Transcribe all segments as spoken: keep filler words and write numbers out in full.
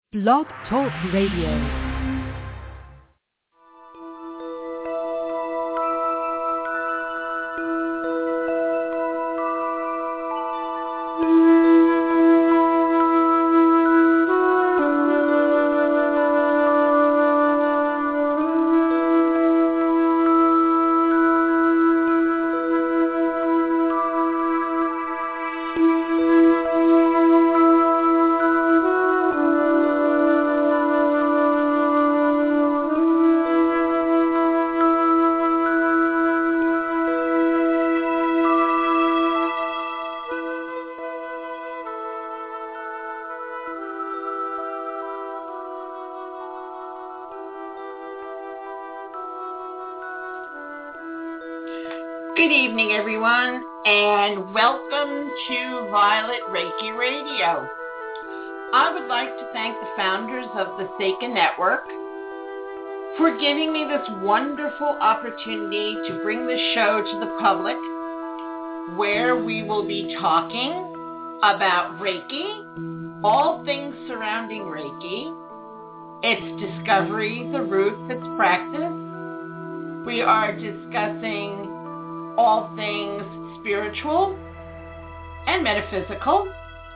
Blog Talk Radio. Good evening, everyone, and welcome to Violet Reiki Radio. I would like to thank the founders of the Seika Network for giving me this wonderful opportunity to bring the show to the public, where we will be talking about Reiki, all things surrounding Reiki, its discovery, the roots, its practice. We are discussing all things spiritual and metaphysical.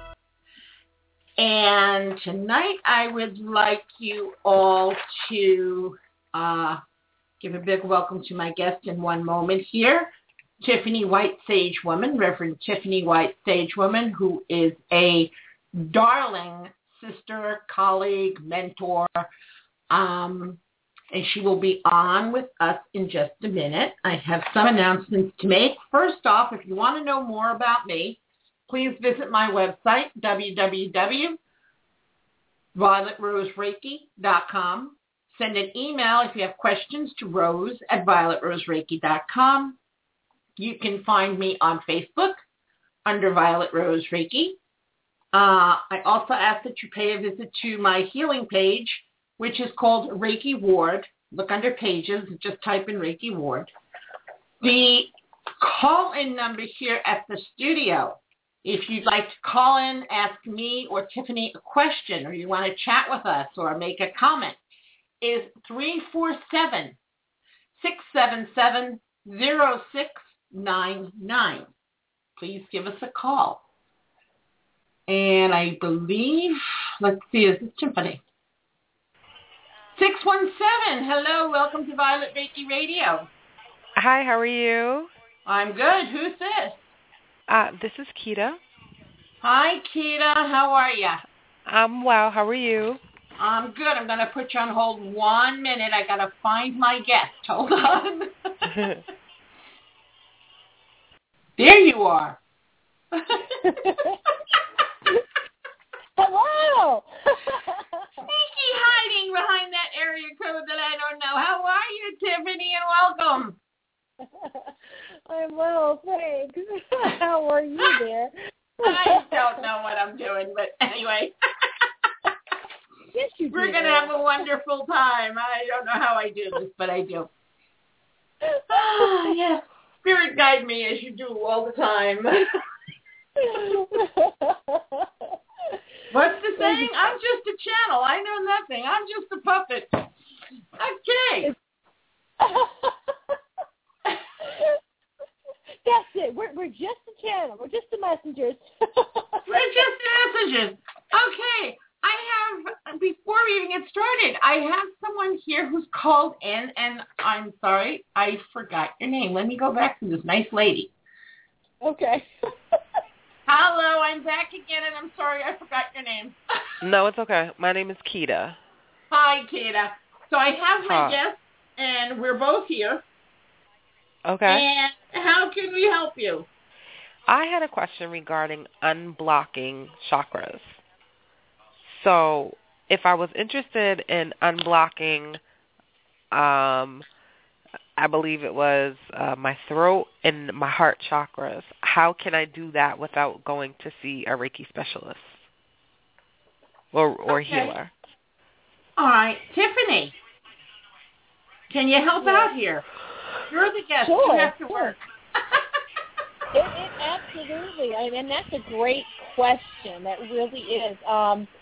And tonight I would like you all to uh, give a big welcome to my guest in one moment here, Tiffany White Sage Woman, Reverend Tiffany White Sage Woman, who is a darling sister, colleague, mentor, um, and she will be on with us in just a minute. I have some announcements to make. First off, if you want to know more about me, please visit my website, w w w dot violet rose reiki dot com. Send an email if you have questions to rose at violet rose reiki dot com. You can find me on Facebook under Violet Rose Reiki. Uh, I also ask that you pay a visit to my healing page, which is called Reiki Ward. Look under pages, just type in Reiki Ward. The call-in number here at the studio, if you'd like to call in, ask me or Tiffany a question, or you want to chat with us or make a comment, is three four seven, six seven seven, zero six nine nine. Please give us a call. And I believe, let's see, is this Tiffany? six one seven. Hello, welcome to Violet Reiki Radio. Hi, how are you? I'm good. Who's this? Uh, this is Kita. Hi, Kita. How are you? I'm well. How are you? I'm good. I'm going to put you on hold one minute. I got to find my guest. Hold on. There you are. Hello. Sneaky hiding behind that area code that I don't know. How are you, Tiffany, and welcome. I'm well, thanks. How are you there? I don't know what I'm doing, but anyway. Yes, you do. We're going to have a wonderful time. I don't know how I do this, but I do. Oh, yes. Spirit guide me as you do all the time. What's the saying? I'm just a channel. I know nothing. I'm just a puppet. Okay. That's it. We're we're just a channel. We're just the messengers. We're just messengers. Okay. I have, before we even get started, I have someone here who's called in, and I'm sorry, I forgot your name. Let me go back to this nice lady. Okay. Hello, I'm back again, and I'm sorry I forgot your name. No, it's okay. My name is Kita. Hi, Kita. So I have my Hi. guest, and we're both here. Okay. And how can we help you? I had a question regarding unblocking chakras. So if I was interested in unblocking, um, I believe it was uh, my throat and my heart chakras, how can I do that without going to see a Reiki specialist or, or Okay. healer? All right. Tiffany, can you help Yeah. out here? You're the guest. Sure, You have to sure. work. It, it absolutely. I mean, that's a great question. That really is. Um,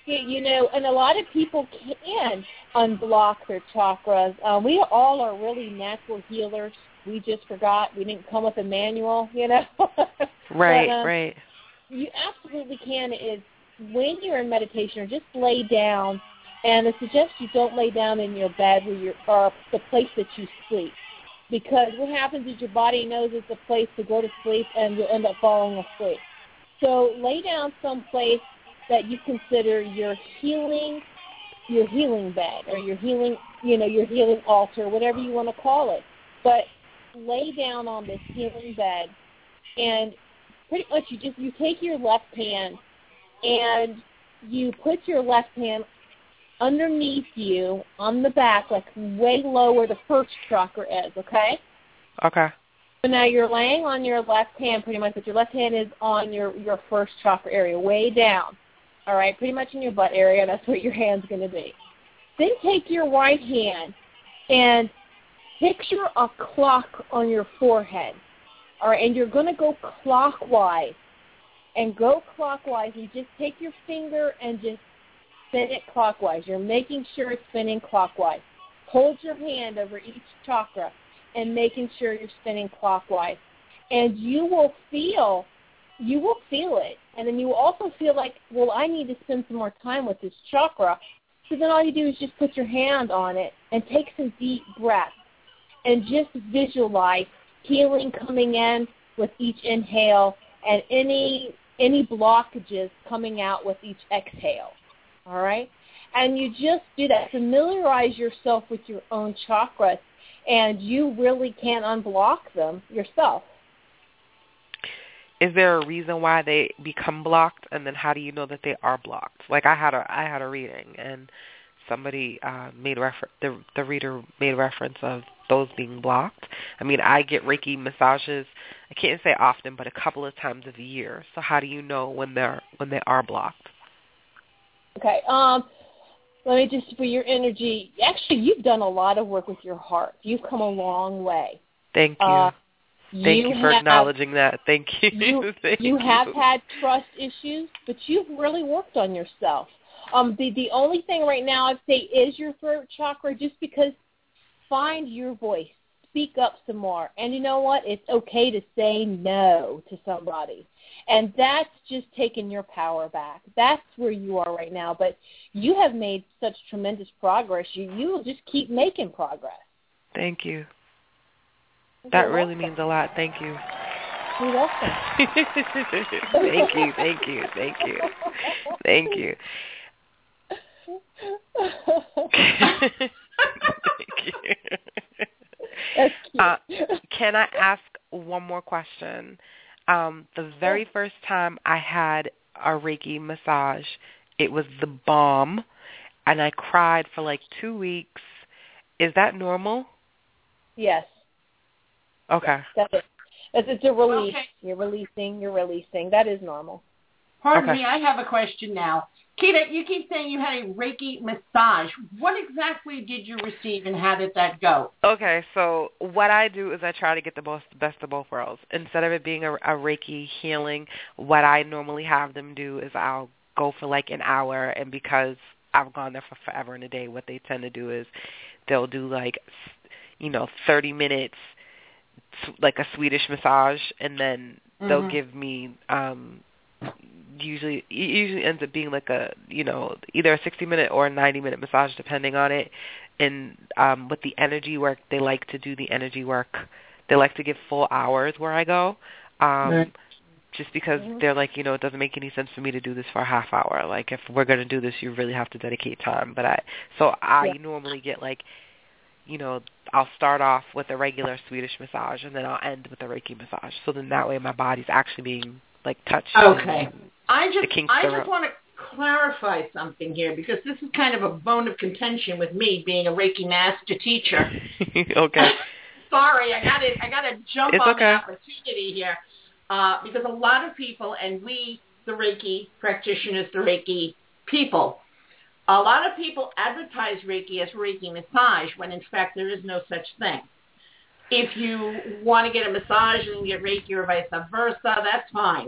you know, and a lot of people can unblock their chakras. Uh, we all are really natural healers. We just forgot. We didn't come with a manual, you know. Right, but, um, right. You absolutely can is when you're in meditation or just lay down, and I suggest you don't lay down in your bed where you're, or the place that you sleep. Because what happens is your body knows it's a place to go to sleep and you'll end up falling asleep. So lay down someplace that you consider your healing, your healing bed or your healing, you know, your healing altar, whatever you want to call it. But lay down on this healing bed, and pretty much you just you take your left hand and you put your left hand underneath you on the back, like way low where the first chakra is. Okay. Okay. So now you're laying on your left hand pretty much, but your left hand is on your, your first chakra area, way down, all right, pretty much in your butt area. That's where your hand's going to be. Then take your right hand and picture a clock on your forehead, all right, and you're going to go clockwise, and go clockwise, and just take your finger and just spin it clockwise. You're making sure it's spinning clockwise. Hold your hand over each chakra and making sure you're spinning clockwise. And you will feel, you will feel it. And then you will also feel like, well, I need to spend some more time with this chakra. So then all you do is just put your hand on it and take some deep breaths and just visualize healing coming in with each inhale and any any blockages coming out with each exhale. All right? And you just do that. Familiarize yourself with your own chakras, and you really can unblock them yourself. Is there a reason why they become blocked, and then how do you know that they are blocked? Like I had a I had a reading, and somebody uh, made refer- the the reader made reference of those being blocked. I mean, I get Reiki massages. I can't say often, but a couple of times a year. So how do you know when they're when they are blocked? Okay. Um. Let me just, for your energy, actually, you've done a lot of work with your heart. You've come a long way. Thank you. Uh, Thank you, you for have, acknowledging that. Thank you. You, Thank you you. have had trust issues, but you've really worked on yourself. Um, the, the only thing right now I'd say is your throat chakra, just because find your voice. Speak up some more. And you know what? It's okay to say no to somebody. And that's just taking your power back. That's where you are right now. But you have made such tremendous progress. You you will just keep making progress. Thank you. You're That really welcome. means a lot. Thank you. You're welcome. Thank you. Thank you. Thank you. Thank you. Thank you. That's cute. Uh, can I ask one more question? Um, the very first time I had a Reiki massage, it was the bomb, and I cried for like two weeks. Is that normal? Yes. Okay. That's it. It's, it's a release. Okay. You're releasing. You're releasing. That is normal. Pardon Okay. me, I have a question now. Kita, you keep saying you had a Reiki massage. What exactly did you receive, and how did that go? Okay, so what I do is I try to get the most, best of both worlds. Instead of it being a, a Reiki healing, what I normally have them do is I'll go for like an hour, and because I've gone there for forever and a day, what they tend to do is they'll do like, you know, thirty minutes, like a Swedish massage, and then they'll mm-hmm. give me um usually it usually ends up being like a, you know, either a sixty minute or a ninety minute massage depending on it. And um with the energy work, they like to do the energy work. They like to give full hours where I go. Um right. Just because mm-hmm. they're like, you know, it doesn't make any sense for me to do this for a half hour. Like if we're going to do this, you really have to dedicate time. But I so I yeah. normally get like, you know, I'll start off with a regular Swedish massage, and then I'll end with a Reiki massage. So then that way my body's actually being like touched. Okay. I just I just want to clarify something here, because this is kind of a bone of contention with me being a Reiki master teacher. Okay. Sorry, I got to I got to jump it's on okay. the opportunity here, uh, because a lot of people, and we, the Reiki practitioners, the Reiki people, a lot of people advertise Reiki as Reiki massage when in fact there is no such thing. If you want to get a massage and get Reiki or vice versa, that's fine.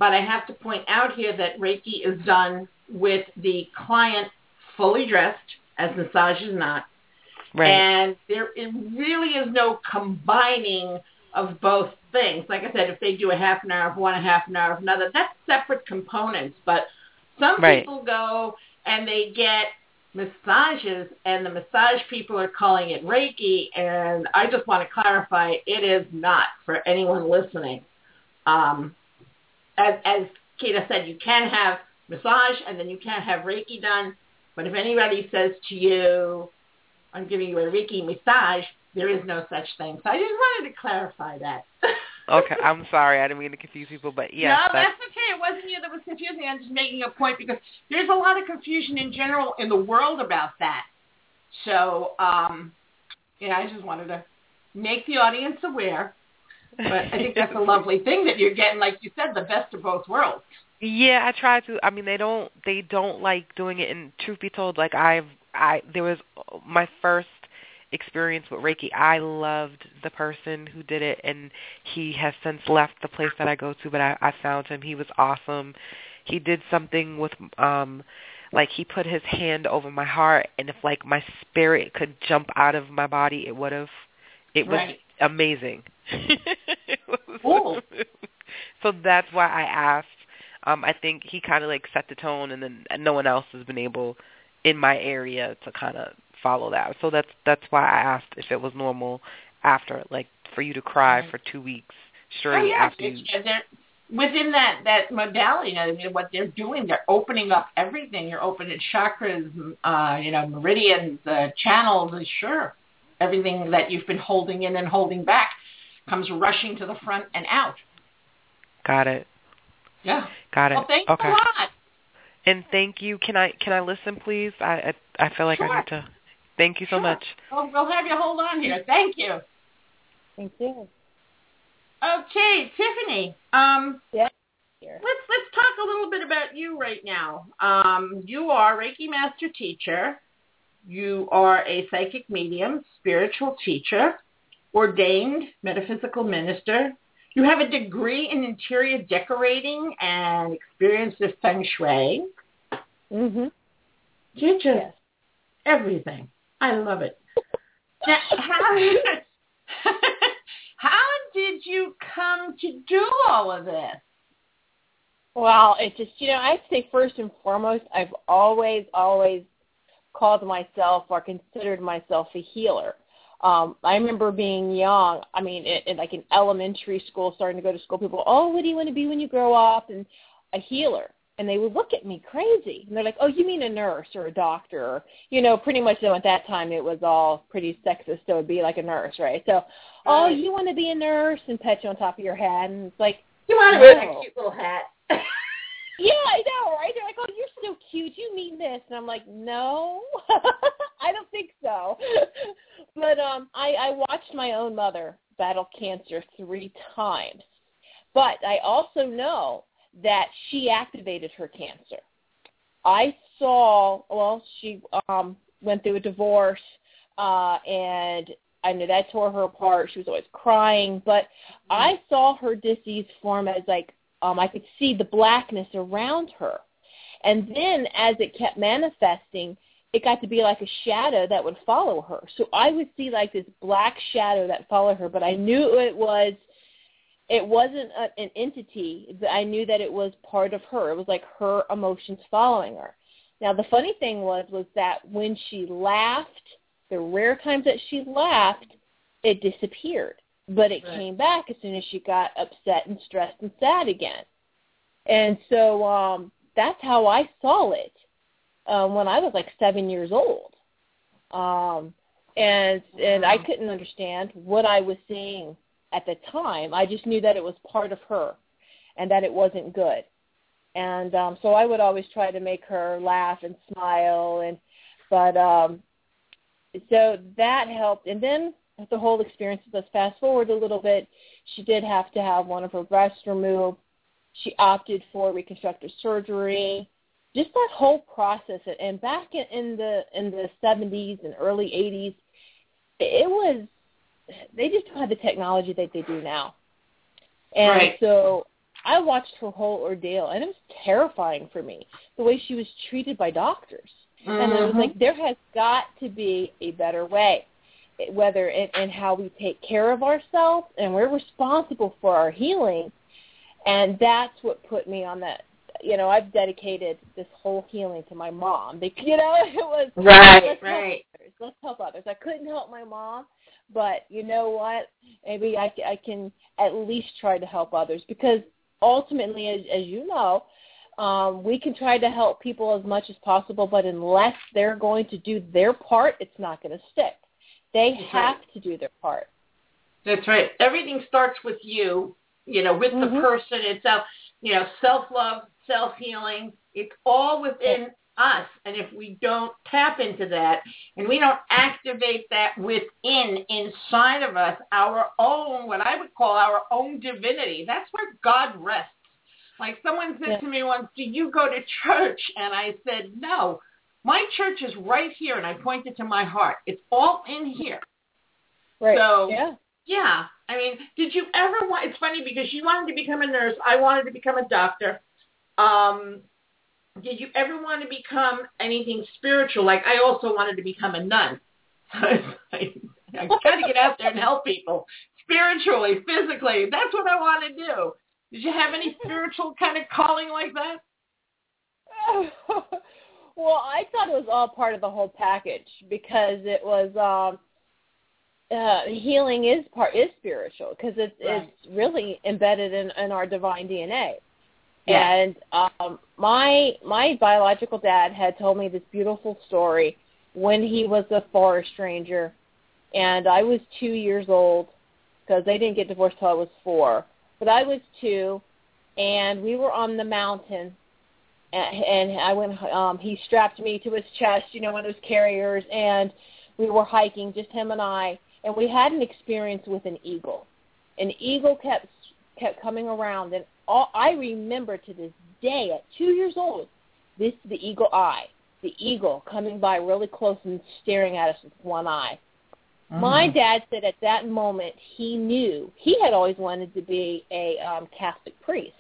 but I have to point out here that Reiki is done with the client fully dressed, as massage is not. Right. And there it really is no combining of both things. Like I said, if they do a half an hour of one, a half an hour of another, that's separate components. But some right. people go and they get massages, and the massage people are calling it Reiki, and I just want to clarify, it is not for anyone listening. Um, as, as Keita said, you can have massage, and then you can have Reiki done, but if anybody says to you, I'm giving you a Reiki massage, there is no such thing. So I just wanted to clarify that. Okay, I'm sorry. I didn't mean to confuse people, but yes. No, that's, that's okay. It wasn't you that was confusing. I'm just making a point because there's a lot of confusion in general in the world about that. So, um, yeah, I just wanted to make the audience aware. But I think that's a lovely thing that you're getting, like you said, the best of both worlds. Yeah, I try to. I mean, they don't. They don't like doing it. And truth be told, like I've, I there was my first experience with Reiki. I loved the person who did it, and he has since left the place that I go to, but I, I found him. He was awesome. He did something with, um, like he put his hand over my heart, and if like my spirit could jump out of my body, it would have. It was right. amazing. It was, cool. So that's why I asked. Um, I think he kind of like set the tone, and then no one else has been able in my area to kind of follow that. So that's that's why I asked if it was normal after, like, for you to cry for two weeks straight oh, yes. after you. They're, within that, that modality, I mean, what they're doing, they're opening up everything. You're opening chakras, uh, you know, meridians, uh, channels, and sure, everything that you've been holding in and holding back comes rushing to the front and out. Got it. Yeah. Got it. Well, thanks okay. a lot. And thank you. Can I can I listen, please? I I, I feel like sure. I need to. Thank you so sure. much. Well, we'll have you hold on here. Thank you. Thank you. Okay, Tiffany. Um, yeah. Let's let's talk a little bit about you right now. Um, you are Reiki Master Teacher. You are a psychic medium, spiritual teacher, ordained metaphysical minister. You have a degree in interior decorating and experience with Feng Shui. Mm-hmm. You're just yes. everything. I love it. Now, how, how did you come to do all of this? Well, it just, you know, I'd say first and foremost, I've always, always called myself or considered myself a healer. Um, I remember being young, I mean, in, in like in elementary school, starting to go to school, people, oh, what do you want to be when you grow up? And a healer. And they would look at me crazy. And they're like, oh, you mean a nurse or a doctor? Or, you know, pretty much though at that time it was all pretty sexist, so it would be like a nurse, right? So, right. oh, you want to be a nurse and pet you on top of your head. And it's like, you want to no. wear that cute little hat. Yeah, I know, right? They're like, oh, you're so cute. You mean this. And I'm like, no, I don't think so. But um, I, I watched my own mother battle cancer three times. But I also know that she activated her cancer. I saw, well, she um, went through a divorce, uh, and I knew that tore her apart. She was always crying. But I saw her disease form as like, Um, I could see the blackness around her. And then as it kept manifesting, it got to be like a shadow that would follow her. So I would see like this black shadow that followed her, but I knew it was, it wasn't a, an entity, but I knew that it was part of her. It was like her emotions following her. Now, the funny thing was, was that when she laughed, the rare times that she laughed, it disappeared. But it right. came back as soon as she got upset and stressed and sad again. And so um, that's how I saw it um, when I was like seven years old. Um, and and I couldn't understand what I was seeing at the time. I just knew that it was part of her and that it wasn't good. And um, so I would always try to make her laugh and smile. And But um, so that helped. And then the whole experience, let's fast forward a little bit, she did have to have one of her breasts removed. She opted for reconstructive surgery. Just that whole process. And back in, in the in the seventies and early eighties, it was, they just don't have the technology that they do now. And right. so I watched her whole ordeal, and it was terrifying for me, the way she was treated by doctors. Mm-hmm. And I was like, there has got to be a better way, whether in, in how we take care of ourselves, and we're responsible for our healing. And that's what put me on that. You know, I've dedicated this whole healing to my mom. Because, you know, it was, right, let's right. Help others. Let's help others. I couldn't help my mom, but you know what? Maybe I, I can at least try to help others, because ultimately, as, as you know, um, we can try to help people as much as possible, but unless they're going to do their part, it's not going to stick. They That's have right. to do their part. That's right. Everything starts with you, you know, with mm-hmm. the person itself, you know, self-love, self-healing. It's all within us. And if we don't tap into that and we don't activate that within, inside of us, our own, what I would call our own divinity, that's where God rests. Like someone said yeah. to me once, do you go to church? And I said, no, my church is right here. And I pointed to my heart. It's all in here. Right. So, yeah. yeah. I mean, did you ever want, it's funny because you wanted to become a nurse. I wanted to become a doctor. Um, did you ever want to become anything spiritual? Like I also wanted to become a nun. So it's like, I got to get out there and help people spiritually, physically. That's what I want to do. Did you have any spiritual kind of calling like that? Well, I thought it was all part of the whole package, because it was um, uh, healing is part is spiritual, because it's right. it's really embedded in, in our divine D N A. Yeah. And um, my my biological dad had told me this beautiful story when he was a forest ranger, and I was two years old, because they didn't get divorced till I was four. But I was two, and we were on the mountain, and, and I went. Um, he strapped me to his chest, you know, one of those carriers, and we were hiking, just him and I, and we had an experience with an eagle. An eagle kept kept coming around, and all I remember to this day, at two years old, this the eagle eye, the eagle coming by really close and staring at us with one eye. Mm-hmm. My dad said at that moment he knew, he had always wanted to be a um, Catholic priest.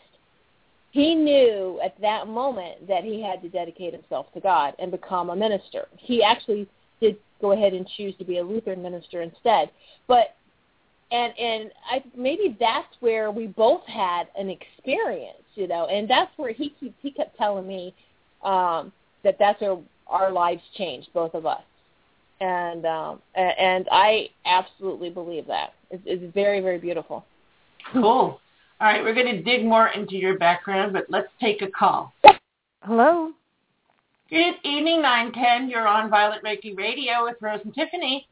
He knew at that moment that he had to dedicate himself to God and become a minister. He actually did go ahead and choose to be a Lutheran minister instead. But and and I maybe that's where we both had an experience, you know, and that's where he keep, he kept telling me um, that that's where our lives changed, both of us. And um, and I absolutely believe that. It's, it's very, very beautiful. Cool. All right, we're going to dig more into your background, but let's take a call. Hello. Good evening, nine ten. You're on Violet Reiki Radio with Rose and Tiffany.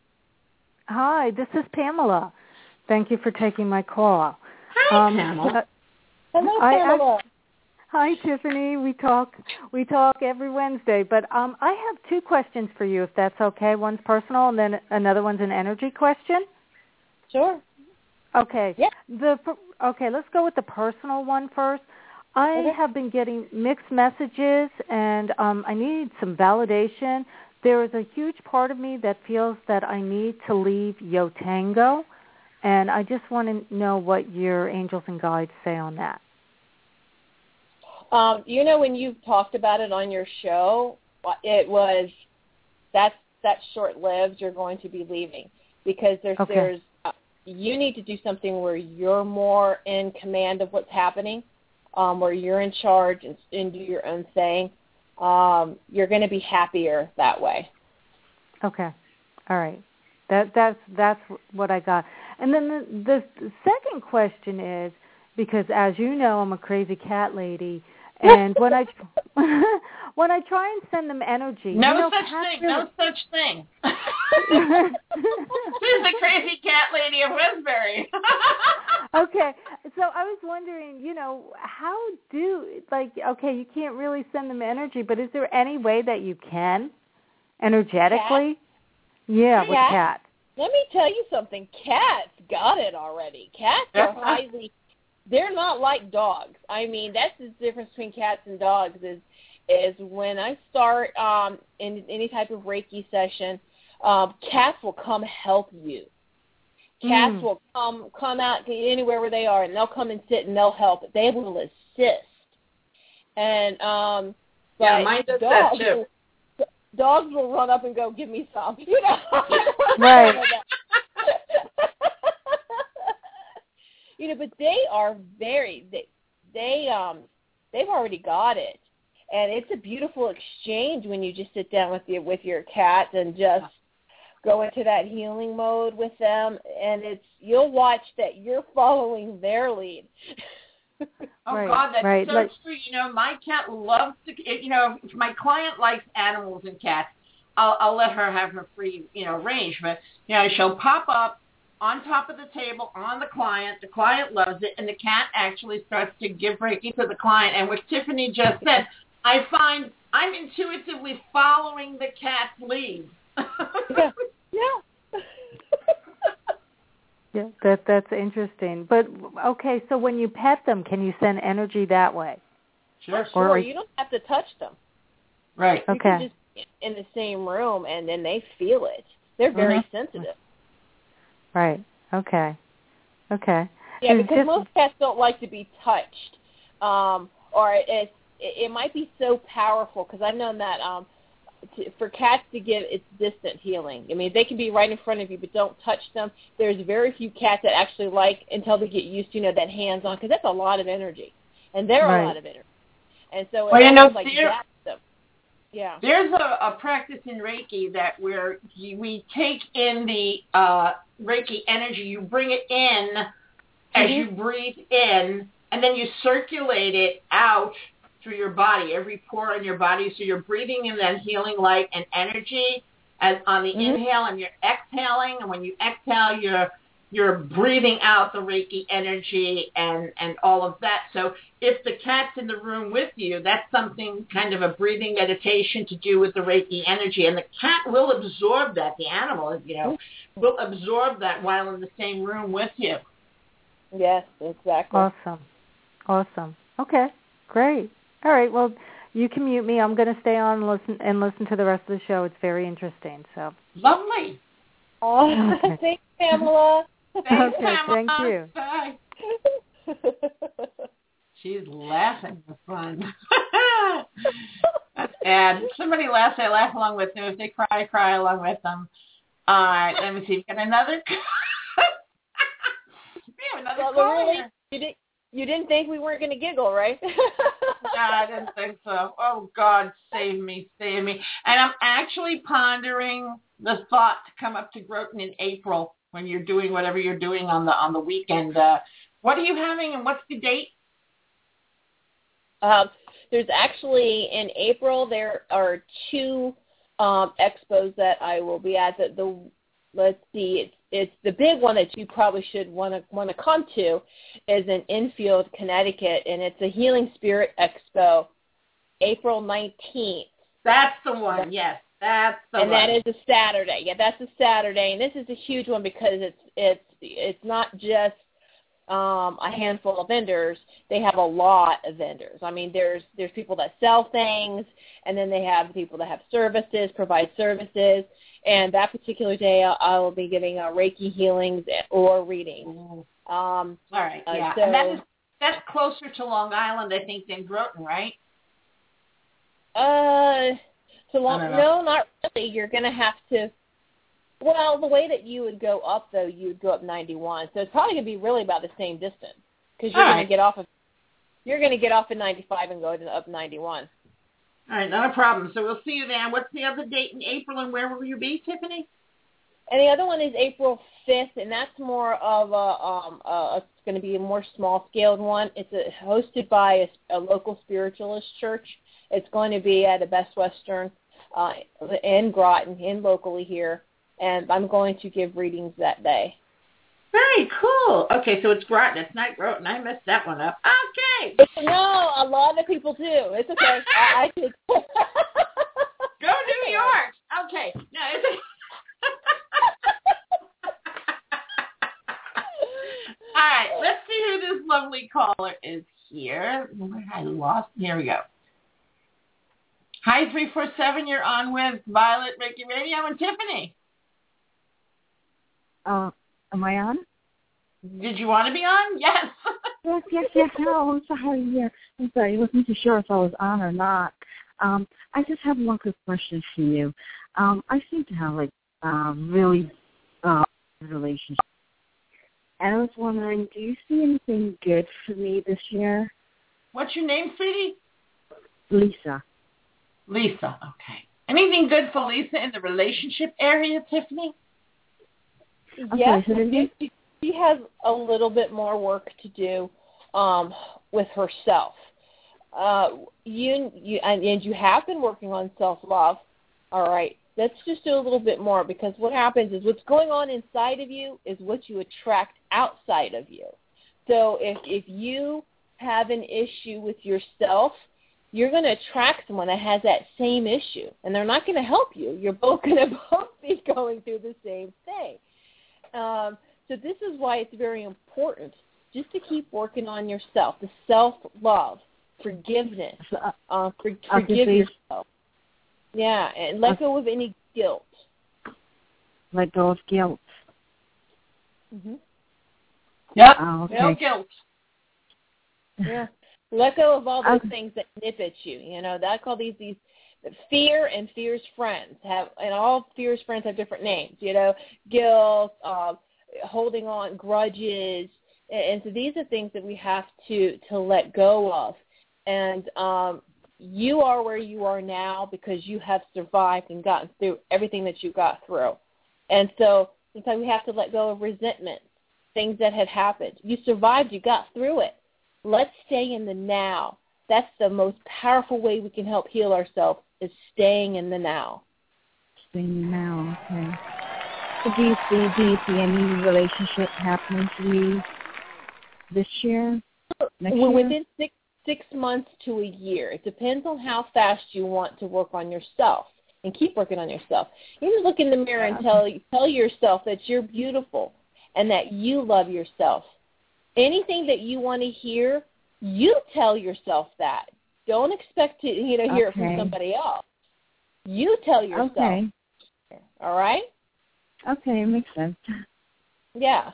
Hi, this is Pamela. Thank you for taking my call. Hi, um, Pamela. Uh, Hello, Pamela. I, Hi, Tiffany. We talk we talk every Wednesday, but um, I have two questions for you, if that's okay. One's personal, and then another one's an energy question. Sure. Okay. Yeah. The okay. Let's go with the personal one first. I okay. have been getting mixed messages, and um, I need some validation. There is a huge part of me that feels that I need to leave Yotango, and I just want to know what your angels and guides say on that. Um, you know, when you've talked about it on your show, it was that's that's short-lived. You're going to be leaving because there's okay. there's uh, you need to do something where you're more in command of what's happening, um, where you're in charge and, and do your own thing. Um, you're going to be happier that way. Okay, all right. That that's that's what I got. And then the, the second question is, because as you know, I'm a crazy cat lady. And when I when I try and send them energy, no you know, such thing, really... no such thing. She's the crazy cat lady of Westbury. Okay, so I was wondering, you know, how do like okay, you can't really send them energy, but is there any way that you can energetically? Cat? Yeah, cat? with cats. Let me tell you something. Cats got it already. Cats are highly. They're not like dogs. I mean, that's the difference between cats and dogs is is when I start um, in any type of Reiki session, um, cats will come help you. Cats Mm. will come come out anywhere where they are, and they'll come and sit and they'll help. They will assist. And um, but Yeah, mine does that dogs, too. will, dogs will run up and go, "Give me some," you know. Right. You know, but they are very they they um they've already got it, and it's a beautiful exchange when you just sit down with your with your cat and just go into that healing mode with them, and it's you'll watch that you're following their lead. Oh, Right, God, that's right, so like- true. You know, my cat loves to, you know, if my client likes animals and cats, I'll, I'll let her have her free, you know, range. But, you know, she'll pop up on top of the table on the client. The client loves it, and the cat actually starts to give Reiki to the client. And what Tiffany just said, I find I'm intuitively following the cat's lead. Yeah. Yeah. Yeah, that that's interesting. But okay, so when you pet them, can you send energy that way? Sure. Sure, Or- you don't have to touch them. Right. You Okay. can just be in the same room, and then they feel it. They're very Mhm. sensitive. Right. Okay. Okay. Yeah, It's because just- most cats don't like to be touched, um, or it, it it might be so powerful. Because I've known that um, to, for cats to give, it's distant healing. I mean, they can be right in front of you, but don't touch them. There's very few cats that actually like until they get used to, you know, that hands-on, because that's a lot of energy, and they're Right. a lot of energy, and so it Well, you know, almost like there- zaps them. Yeah. There's a, a practice in Reiki that where you, we take in the uh, Reiki energy, you bring it in as Mhm. you breathe in, and then you circulate it out through your body, every pore in your body. So you're breathing in that healing light and energy as on the Mhm. inhale, and you're exhaling. And when you exhale, you're you're breathing out the Reiki energy and, and all of that. So if the cat's in the room with you, that's something kind of a breathing meditation to do with the Reiki energy. And the cat will absorb that. The animal, you know, will absorb that while in the same room with you. Yes, exactly. Awesome. Awesome. Okay. Great. All right. Well, you can mute me. I'm going to stay on and listen and listen to the rest of the show. It's very interesting. So. Lovely. Oh, Okay. thanks, Pamela. Thanks, Okay, Pamela. thank you. Bye. She's laughing for fun. That's bad. Somebody laughs, I laugh along with them. If they cry, I cry along with them. All right, let me see. We've got another. We have another Well, call really, here. you didn't you didn't think we weren't going to giggle, right? No, I didn't think so. Oh, God, save me, save me. And I'm actually pondering the thought to come up to Groton in April when you're doing whatever you're doing on the on the weekend. Uh, what are you having, and what's the date? Um, there's actually in April there are two um, expos that I will be at. The, the let's see, it's it's the big one that you probably should want to want to come to is in Enfield, Connecticut, and it's a Healing Spirit Expo, April nineteenth. That's the one. Yes, that's the and one. that is a Saturday. Yeah, that's a Saturday, and this is a huge one because it's it's it's not just um, a handful of vendors. They have a lot of vendors. I mean, there's there's people that sell things, and then they have people that have services, provide services. And that particular day, I I will be giving uh, Reiki healings or readings. Um, All right, uh, yeah, so, and that is that's closer to Long Island, I think, than Groton, right? uh, so long, I don't no, know. not really. You're going to have to. Well, the way that you would go up, though, you would go up ninety-one. So it's probably going to be really about the same distance because you're All going right. to get off of you're going to get off at ninety-five and go to up ninety-one. All right, not a problem. So we'll see you there. What's the other date in April, and where will you be, Tiffany? And the other one is April fifth, and that's more of a, um, a it's going to be a more small-scaled one. It's a, hosted by a, a local spiritualist church. It's going to be at a Best Western uh, in Groton, in locally here, and I'm going to give readings that day. Very cool. Okay, so it's Groton. It's not Groton. I messed that one up. Okay. No, a lot of people do. It's okay. I, I could. Go New York. Okay. No, it's All right, let's see who this lovely caller is here. I lost. Here we go. Hi, three four seven. You're on with Violet Reiki Radio and Tiffany. Uh, Am I on? Did you want to be on? Yes. Yes, yes, yes. No, I'm sorry. Yeah, I'm sorry. I wasn't too sure if I was on or not. Um, I just have one quick question for you. Um, I seem to have like um, really uh, relationship, and I was wondering, do you see anything good for me this year? What's your name, sweetie? Lisa. Lisa. Okay. Anything good for Lisa in the relationship area, Tiffany? Yes, Okay, so she, she has a little bit more work to do um, with herself. Uh, you, you and, and you have been working on self-love. All right, let's just do a little bit more, because what happens is what's going on inside of you is what you attract outside of you. So if if you have an issue with yourself, you're going to attract someone that has that same issue, and they're not going to help you. You're both going to both be going through the same thing. Um, so this is why it's very important just to keep working on yourself, the self-love, forgiveness, uh, for, forgive yourself. Yeah, and let go of any guilt. Let go of guilt. Mm-hmm. Yep. Oh, okay. No guilt. Yeah. Let go of all those Okay. things that nip at you. You know, I call these these fear and fear's friends have, and all fear's friends have different names. You know, guilt, uh, holding on, grudges, and, and so these are things that we have to to let go of. And um, you are where you are now because you have survived and gotten through everything that you got through. And so sometimes we have to let go of resentment, things that had happened. You survived. You got through it. Let's stay in the now. That's the most powerful way we can help heal ourselves, is staying in the now. Staying now, okay. So do you see, do you see any relationship happening for me this year? Next Well, year? within six six months to a year. It depends on how fast you want to work on yourself and keep working on yourself. You just look in the mirror and tell tell yourself that you're beautiful and that you love yourself. Anything that you want to hear, you tell yourself that. Don't expect to, you know, hear Okay. it from somebody else. You tell yourself. Okay. All right? Okay, makes sense. Yeah.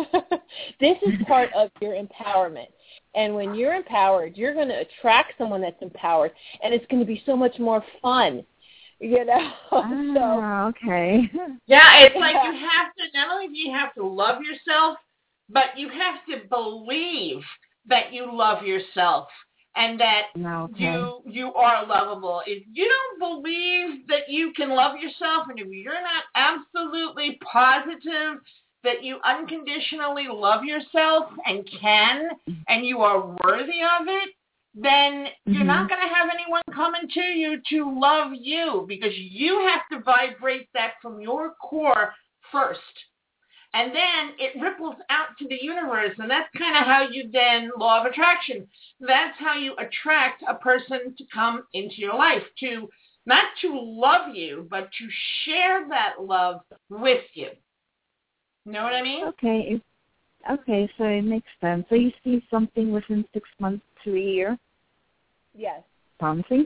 This is part of your empowerment. And when you're empowered, you're going to attract someone that's empowered, and it's going to be so much more fun, you know. Ah, okay. Yeah, it's like you have to, not only do you have to love yourself, but you have to believe that you love yourself and that Okay. you you are lovable. If you don't believe that you can love yourself, and if you're not absolutely positive that you unconditionally love yourself and can, and you are worthy of it, then you're Mhm. not going to have anyone coming to you to love you, because you have to vibrate that from your core first. And then it ripples out to the universe, and that's kind of how you then, law of attraction, that's how you attract a person to come into your life, to not to love you, but to share that love with you. Know what I mean? Okay. Okay, so it makes sense. So you see something within six months to a year? Yes. Promising?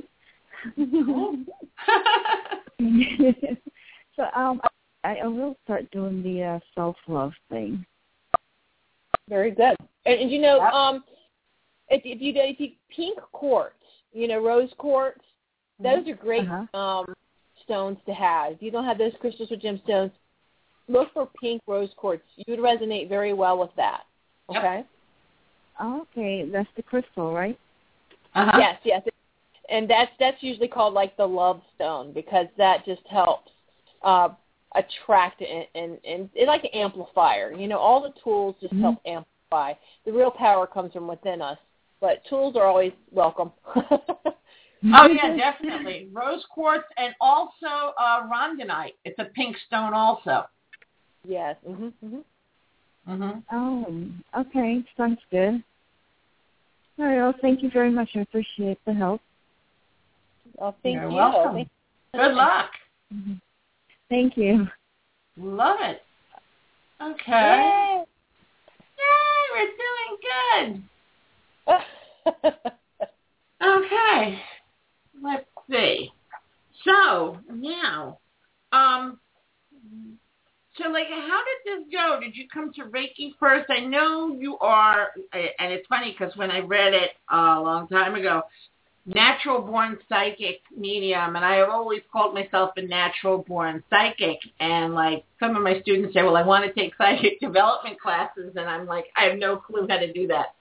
So um, I, I will start doing the uh, self-love thing. Very good. And, and you know, Yep. um, if, if you if you pink quartz, you know, rose quartz, those are great Uh-huh. um, stones to have. If you don't have those crystals or gemstones, look for pink rose quartz. You would resonate very well with that. Okay. Yep. Okay, that's the crystal, right? Uh-huh. Yes, yes. And that's that's usually called like the love stone, because that just helps uh, attract and, and, and it's like an amplifier. You know, all the tools just Mm-hmm. help amplify. The real power comes from within us, but tools are always welcome. Oh, yeah, definitely. Rose quartz and also uh, rhodonite. It's a pink stone also. Yes. Mhm. Mhm. Mm-hmm. Oh, okay. Sounds good. All right, well, thank you very much. I appreciate the help. Well, thank You're you. welcome. Thank Good luck. Mm-hmm. Thank you. Love it. Okay. Yay! Yay, we're doing good. Okay. Let's see. So now, um, So, like, how did this go? Did you come to Reiki first? I know you are, and it's funny because when I read it uh, a long time ago, natural born psychic medium, and I have always called myself a natural born psychic. And, like, some of my students say, well, I want to take psychic development classes, and I'm like, I have no clue how to do that.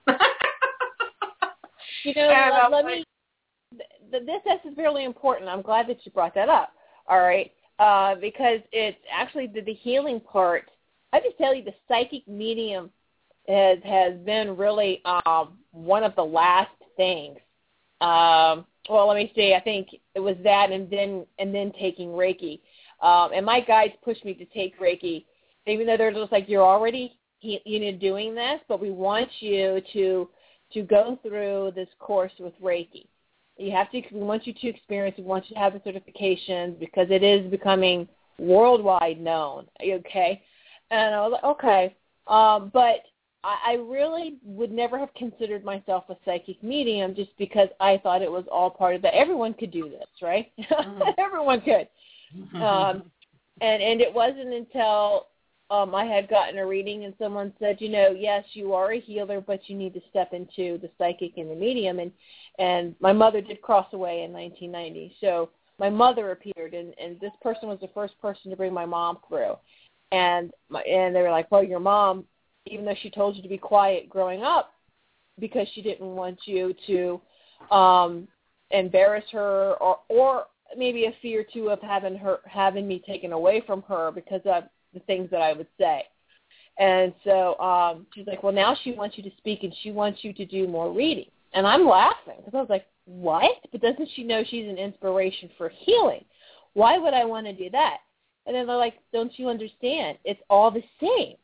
You know, let, let me, th- this, this is really important. I'm glad that you brought that up, all right? Uh, because it's actually the, the healing part. I just tell you, the psychic medium has has been really um, one of the last things. Um, well, let me see. I think it was that, and then and then taking Reiki. Um, and my guides pushed me to take Reiki, even though they're just like, you're already you know doing this, but we want you to to go through this course with Reiki. You have to. We want you to experience. We want you to have the certifications because it is becoming worldwide known. Okay, and I was like, okay, um, but I, I really would never have considered myself a psychic medium just because I thought it was all part of that. Everyone could do this, right? Mm-hmm. Everyone could. Mm-hmm. Um, and and it wasn't until um, I had gotten a reading and someone said, you know, yes, you are a healer, but you need to step into the psychic and the medium. And And my mother did cross away in nineteen ninety. So my mother appeared, and, and this person was the first person to bring my mom through. And my, and they were like, well, your mom, even though she told you to be quiet growing up because she didn't want you to um, embarrass her or, or maybe a fear, too, of having her having me taken away from her because of the things that I would say. And so um, she's like, well, now she wants you to speak, and she wants you to do more reading. And I'm laughing because I was like, what? But doesn't she know she's an inspiration for healing? Why would I want to do that? And then they're like, don't you understand? It's all the same.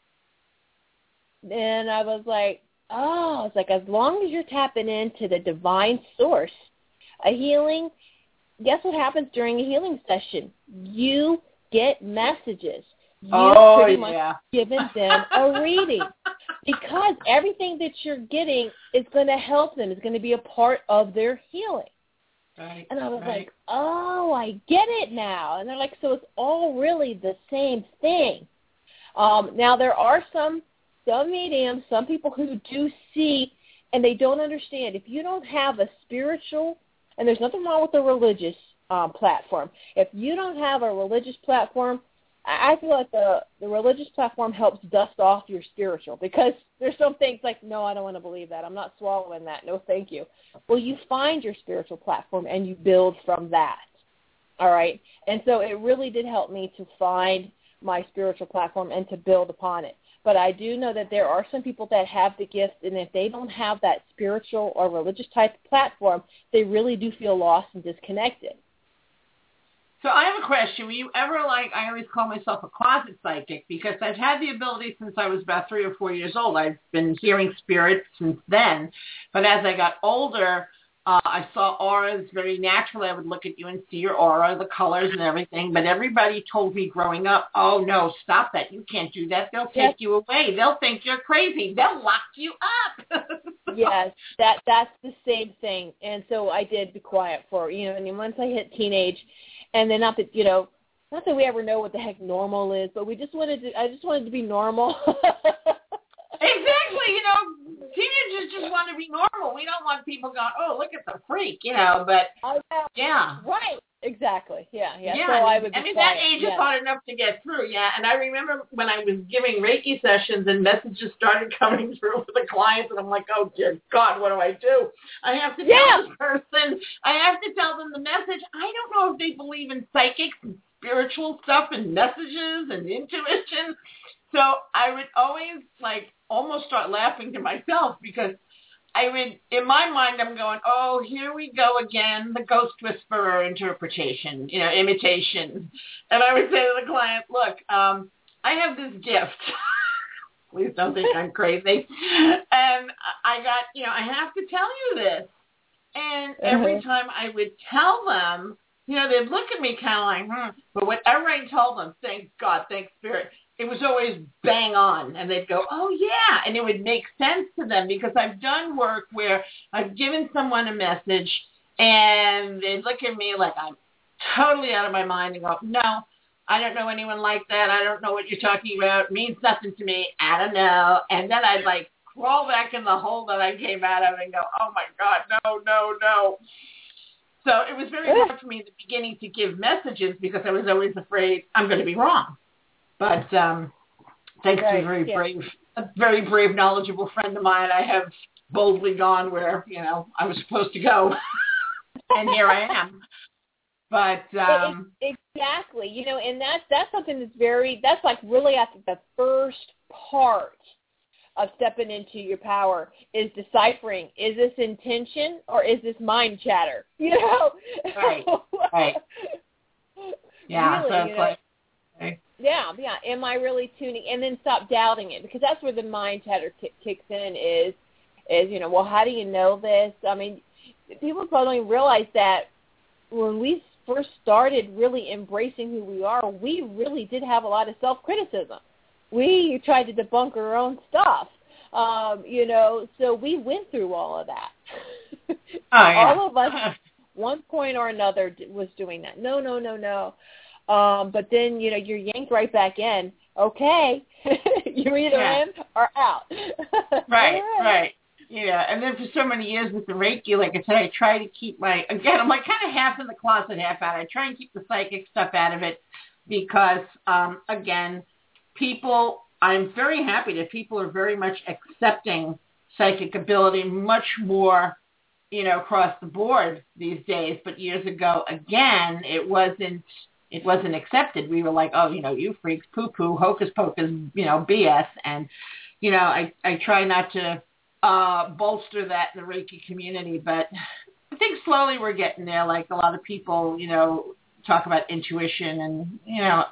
And I was like, oh, it's like as long as you're tapping into the divine source, a healing, guess what happens during a healing session? You get messages. You oh, pretty yeah. much given them a reading. Because everything that you're getting is going to help them. It's going to be a part of their healing. Right, and I was right. like, oh, I get it now. And they're like, so it's all really the same thing. Um, now, there are some some mediums, some people who do see, and they don't understand. If you don't have a spiritual, and there's nothing wrong with a religious um, platform. If you don't have a religious platform, I feel like the, the religious platform helps dust off your spiritual because there's some things like, no, I don't want to believe that. I'm not swallowing that. No, thank you. Well, you find your spiritual platform and you build from that. All right. And so it really did help me to find my spiritual platform and to build upon it. But I do know that there are some people that have the gift, and if they don't have that spiritual or religious type of platform, they really do feel lost and disconnected. So I have a question. Were you ever like, I always call myself a closet psychic because I've had the ability since I was about three or four years old. I've been hearing spirits since then. But as I got older, uh, I saw auras very naturally. I would look at you and see your aura, the colors and everything. But everybody told me growing up, oh, no, stop that. You can't do that. They'll take yes. you away. They'll think you're crazy. They'll lock you up. Yes, that that's the same thing. And so I did be quiet for, you know, and then once I hit teenage, and then not that, you know, not that we ever know what the heck normal is, but we just wanted to, I just wanted to be normal. Exactly, you know, teenagers just want to be normal. We don't want people going, oh, look at the freak, you know, but, oh, yeah. yeah. Right, exactly, yeah, yeah. Yeah, so I, would I mean, quiet. that age yes. is hard enough to get through, yeah, and I remember when I was giving Reiki sessions and messages started coming through for the clients, and I'm like, oh, dear God, what do I do? I have to tell yeah. this person, I have to tell them the message. I don't know if they believe in psychics and spiritual stuff and messages and intuition. So I would always, like, almost start laughing to myself because I would, in my mind, I'm going, oh, here we go again, the ghost whisperer interpretation, you know, imitation. And I would say to the client, look, um, I have this gift. Please don't think I'm crazy. And I got, you know, I have to tell you this. And every uh-huh. time I would tell them, you know, they'd look at me kind of like, hmm. But whatever I told them, thank God, thank Spirit, it was always bang on. And they'd go, oh, yeah. And it would make sense to them because I've done work where I've given someone a message and they'd look at me like I'm totally out of my mind and go, no, I don't know anyone like that. I don't know what you're talking about. It means nothing to me. I don't know. And then I'd like crawl back in the hole that I came out of and go, oh my God, no, no, no. So it was very hard for me in the beginning to give messages because I was always afraid I'm going to be wrong. But um, thanks right, to a very yeah. brave, a very brave, knowledgeable friend of mine, I have boldly gone where, you know, I was supposed to go. And here I am. But um, exactly, you know, and that's that's something that's very that's like really at the first part of stepping into your power is deciphering: is this intention or is this mind chatter? You know, right, right, yeah. Really, so it's you know, like, okay. yeah, yeah. Am I really tuning? And then stop doubting it, because that's where the mind chatter k- kicks in. Is is you know, well, how do you know this? I mean, people probably don't even realize that when we first started really embracing who we are, we really did have a lot of self-criticism. We tried to debunk our own stuff, um, you know, so we went through all of that. Oh, yeah. All of us, one point or another, was doing that. No, no, no, no. Um, but then, you know, you're yanked right back in. Okay, you're either yeah. in or out. Right, right. Yeah, and then for so many years with the Reiki, like I said, I try to keep my, again, I'm like kind of half in the closet, half out. I try and keep the psychic stuff out of it because, um, again, people, I'm very happy that people are very much accepting psychic ability much more, you know, across the board these days. But years ago, again, it wasn't, it wasn't accepted. We were like, oh, you know, you freaks, poo-poo, hocus pocus, you know, B S. And, you know, I, I try not to uh, bolster that in the Reiki community, but I think slowly we're getting there. Like a lot of people, you know, talk about intuition and, you know,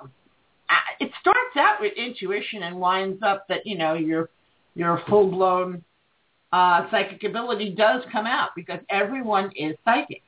it starts out with intuition and winds up that, you know, your, your full-blown uh, psychic ability does come out because everyone is psychic.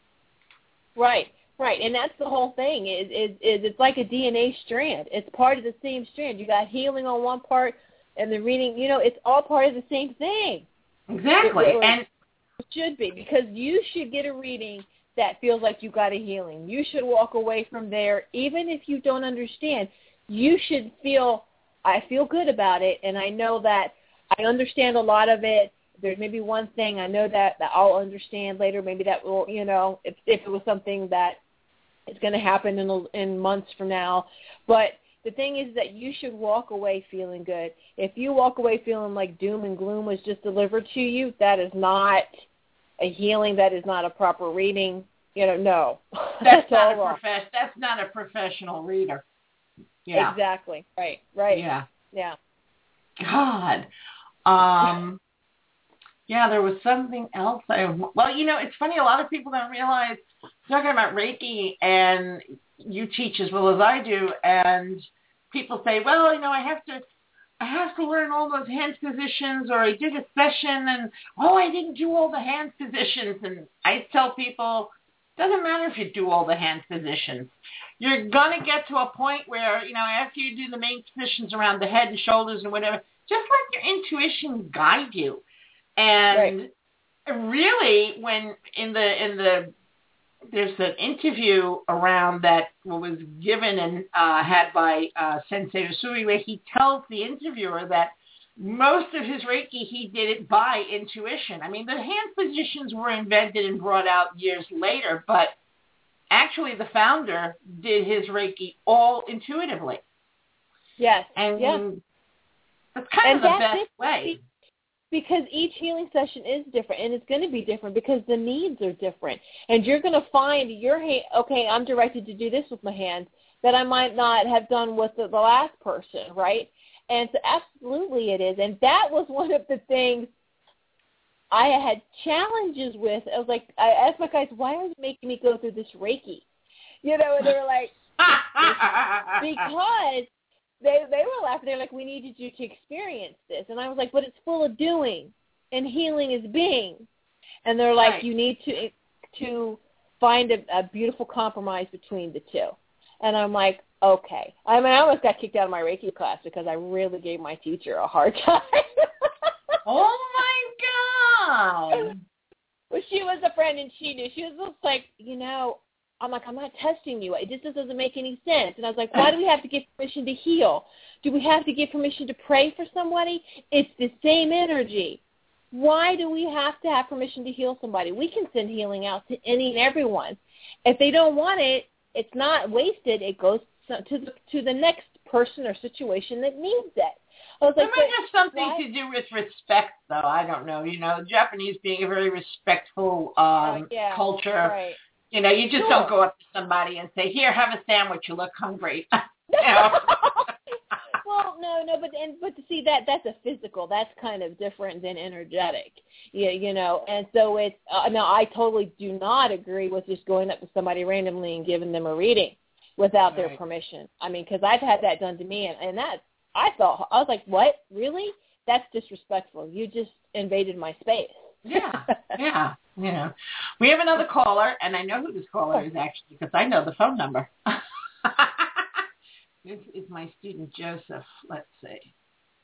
Right, right. And that's the whole thing is, is, is it's like a D N A strand. It's part of the same strand. You got healing on one part and the reading, you know, it's all part of the same thing. Exactly. It, it, and it should be, because you should get a reading that feels like you got a healing. You should walk away from there, even if you don't understand. You should feel, I feel good about it, and I know that I understand a lot of it. There's maybe one thing I know that, that I'll understand later. Maybe that will, you know, if, if it was something that is going to happen in, a, in months from now. But the thing is that you should walk away feeling good. If you walk away feeling like doom and gloom was just delivered to you, that is not a healing. That is not a proper reading. You know, no. That's, that's not a prof- That's not a professional reader. Yeah. Exactly. Right. Right. Yeah. Yeah. God. Um, yeah, there was something else. I, well, you know, it's funny. A lot of people don't realize, talking about Reiki, and you teach as well as I do, and people say, well, you know, I have to, I have to learn all those hand positions, or I did a session, and, oh, I didn't do all the hand positions. And I tell people, it doesn't matter if you do all the hand positions. You're going to get to a point where, you know, after you do the main positions around the head and shoulders and whatever, just let your intuition guide you. And right. really, when in the, in the, there's an interview around that was given and uh, had by uh, Sensei Usui, where he tells the interviewer that most of his Reiki, he did it by intuition. I mean, the hand positions were invented and brought out years later, but actually the founder did his Reiki all intuitively. Yes. And yeah. that's kind and of the that's best it. way. Because each healing session is different, and it's going to be different because the needs are different. And you're going to find your hand, okay, I'm directed to do this with my hands that I might not have done with the, the last person, right? And so absolutely it is. And that was one of the things I had challenges with. I was like, I asked my guys, why are you making me go through this Reiki? You know, and they were like, because they they were laughing. They're like, we needed you to experience this. And I was like, but it's full of doing, and healing is being. And they're like, right. you need to to find a, a beautiful compromise between the two. And I'm like, okay. I mean, I almost got kicked out of my Reiki class because I really gave my teacher a hard time. Oh, my God. Well, she was a friend, and she knew. She was just like, you know, I'm like, I'm not testing you. It just doesn't make any sense. And I was like, why do we have to give permission to heal? Do we have to give permission to pray for somebody? It's the same energy. Why do we have to have permission to heal somebody? We can send healing out to any and everyone. If they don't want it, it's not wasted. It goes to the, to the next person or situation that needs it. I was like, there might have something why? to do with respect, though. I don't know. You know, Japanese being a very respectful um, uh, yeah, culture. Right. You know, you just Sure. don't go up to somebody and say, here, have a sandwich. You look hungry. You know? Well, no, no, but and but to see that that's a physical. That's kind of different than energetic. Yeah, you know, and so it's uh, no, I totally do not agree with just going up to somebody randomly and giving them a reading without Right. their permission. I mean, because I've had that done to me, and, and that I thought I was like, what? Really? That's disrespectful. You just invaded my space. Yeah, yeah, you know. We have another caller, and I know who this caller is actually because I know the phone number. This is my student Joseph. Let's see.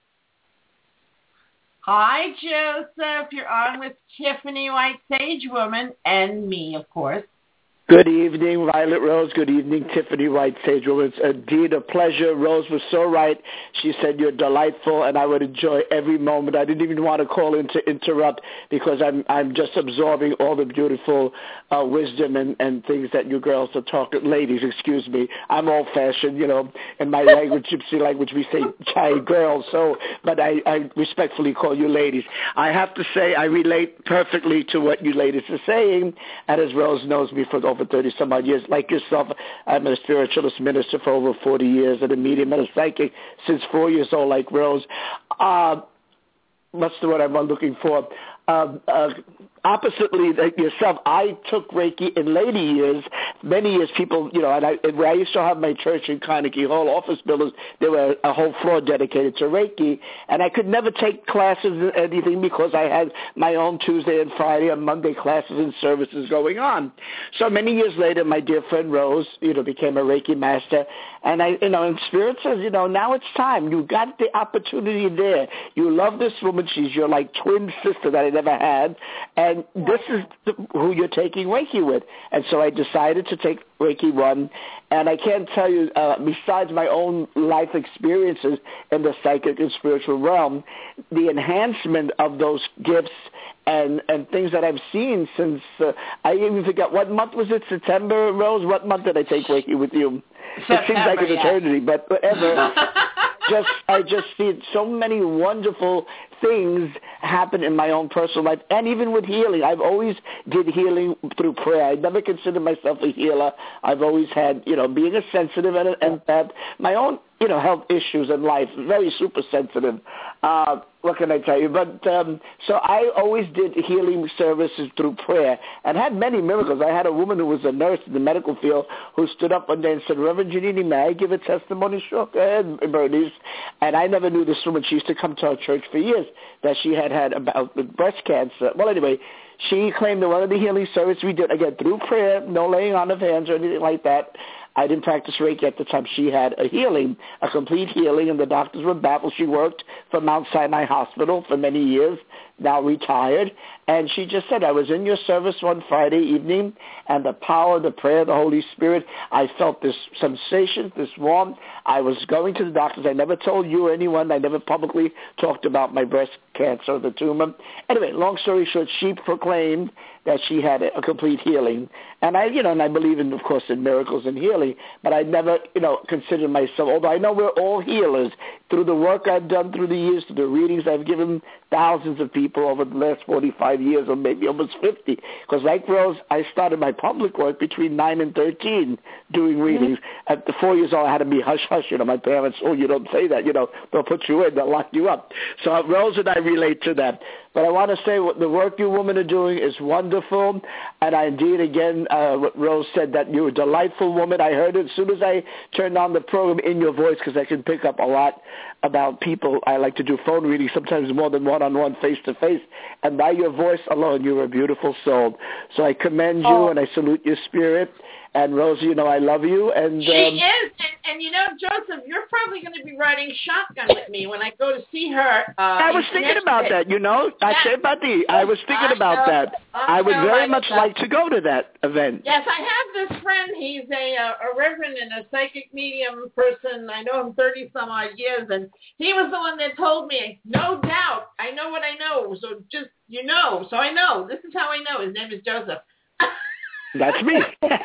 Hi, Joseph. You're on with Tiffany White Sage Woman and me, of course. Good evening, Violet Rose. Good evening, Tiffany White Sage Woman. It's indeed a pleasure. Rose was so right. She said you're delightful, and I would enjoy every moment. I didn't even want to call in to interrupt because I'm I'm just absorbing all the beautiful uh, wisdom and, and things that you girls are talking. Ladies, excuse me. I'm old-fashioned, you know. In my language, gypsy language, we say chai girls. So, but I, I respectfully call you ladies. I have to say I relate perfectly to what you ladies are saying, and as Rose knows me for over thirty some odd years. Like yourself, I'm a spiritualist minister for over forty years and a medium and a psychic since four years old, like Rose. Uh, what's the word I'm looking for? Uh, uh, oppositely, like yourself, I took Reiki in later years. Many years, people, you know, and I, and where I used to have my church in Carnegie Hall office buildings, there were a whole floor dedicated to Reiki, and I could never take classes or anything because I had my own Tuesday and Friday and Monday classes and services going on. So many years later, my dear friend Rose, you know, became a Reiki master, and I, you know, and Spirit says, you know, now it's time. You got the opportunity there. You love this woman. She's your like twin sister that I never had, and this is the, who you're taking Reiki with. And so I decided to take Reiki one, and I can't tell you, uh, besides my own life experiences in the psychic and spiritual realm, the enhancement of those gifts and, and things that I've seen since, uh, I even forgot, what month was it, September, Rose? What month did I take Reiki with you? September, it seems like an yeah. eternity, but whatever. just I just see so many wonderful things happen in my own personal life, and even with healing. I've always did healing through prayer. I never considered myself a healer. I've always had, you know, being a sensitive and, and that my own, you know, health issues in life, very super sensitive. Uh, what can I tell you? But um, so I always did healing services through prayer and had many miracles. I had a woman who was a nurse in the medical field who stood up one day and said, Reverend Janini, may I give a testimony? Sure, go ahead, Bernice. And I never knew this woman. She used to come to our church for years, that she had had about breast cancer. Well, anyway, she claimed that one of the healing services we did, again, through prayer, no laying on of hands or anything like that. I didn't practice Reiki at the time. She had a healing, a complete healing, and the doctors were baffled. She worked for Mount Sinai Hospital for many years, now retired, and she just said, I was in your service one Friday evening, and the power, the prayer, the Holy Spirit, I felt this sensation, this warmth. I was going to the doctors. I never told you or anyone. I never publicly talked about my breast cancer, the tumor. Anyway, long story short, she proclaimed that she had a complete healing. And I, you know, and I believe in, of course, in miracles and healing, but I never, you know, considered myself, although I know we're all healers, through the work I've done through the years, through the readings I've given thousands of people over the last forty-five years, or maybe almost fifty. Because like Rose, I started my public work between nine and thirteen doing readings. Mm-hmm. At the four years old, I had to be hush-hush. You know, my parents, oh, you don't say that. You know, they'll put you in, they'll lock you up. So Rose and I relate to that. But I want to say what the work you women are doing is wonderful. And I indeed, again, uh, what Rose said, that you're a delightful woman. I heard it as soon as I turned on the program in your voice, because I can pick up a lot about people. I like to do phone readings, sometimes more than one-on-one, face-to-face. And by your voice alone, you're a beautiful soul. So I commend you, oh. and I salute your spirit. And Rosie, you know I love you. And she um, is, and, and you know, Joseph, you're probably going to be riding shotgun with me when I go to see her. Uh, I was thinking about that. You know, I yes. said about the. I was thinking I about know. that. I, I would know, very I much know. like to go to that event. Yes, I have this friend. He's a uh, a reverend and a psychic medium person. I know him thirty some odd years, and he was the one that told me, no doubt, I know what I know. So just you know, so I know. This is how I know. His name is Joseph. That's me.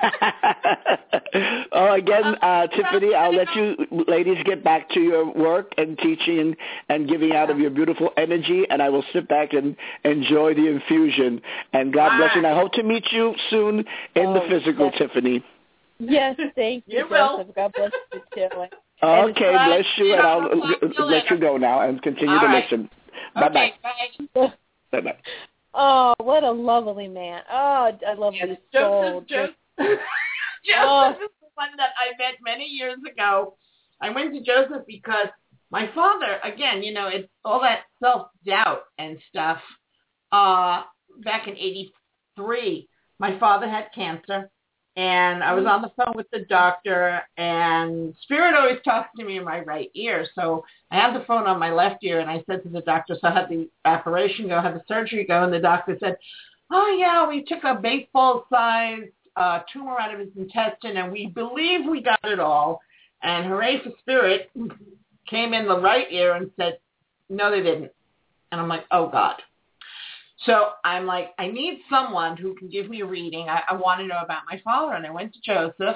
Oh, again, uh, Tiffany, I'll let you ladies get back to your work and teaching and giving out of your beautiful energy, and I will sit back and enjoy the infusion. And God bless you. And I hope to meet you soon in oh, the physical, yes. Tiffany. Yes, thank you, You will. Joseph. God bless you, too. Okay, bless you, and I'll I'll let you go now and continue All to right. listen. Okay, Bye-bye. bye. Bye-bye. Oh, what a lovely man. Oh, I love Yes, his Joseph, soul. Joseph, Joseph Oh. is the one that I met many years ago. I went to Joseph because my father, again, you know, it's all that self-doubt and stuff. Uh, back in eighty-three, my father had cancer, and I was on the phone with the doctor, and Spirit always talks to me in my right ear. So I had the phone on my left ear, and I said to the doctor, so how'd the operation go, how'd the surgery go? And the doctor said, oh, yeah, we took a baseball-sized uh, tumor out of his intestine, and we believe we got it all. And hooray for Spirit came in the right ear and said, no, they didn't. And I'm like, oh, God. So I'm like, I need someone who can give me a reading. I, I want to know about my father. And I went to Joseph,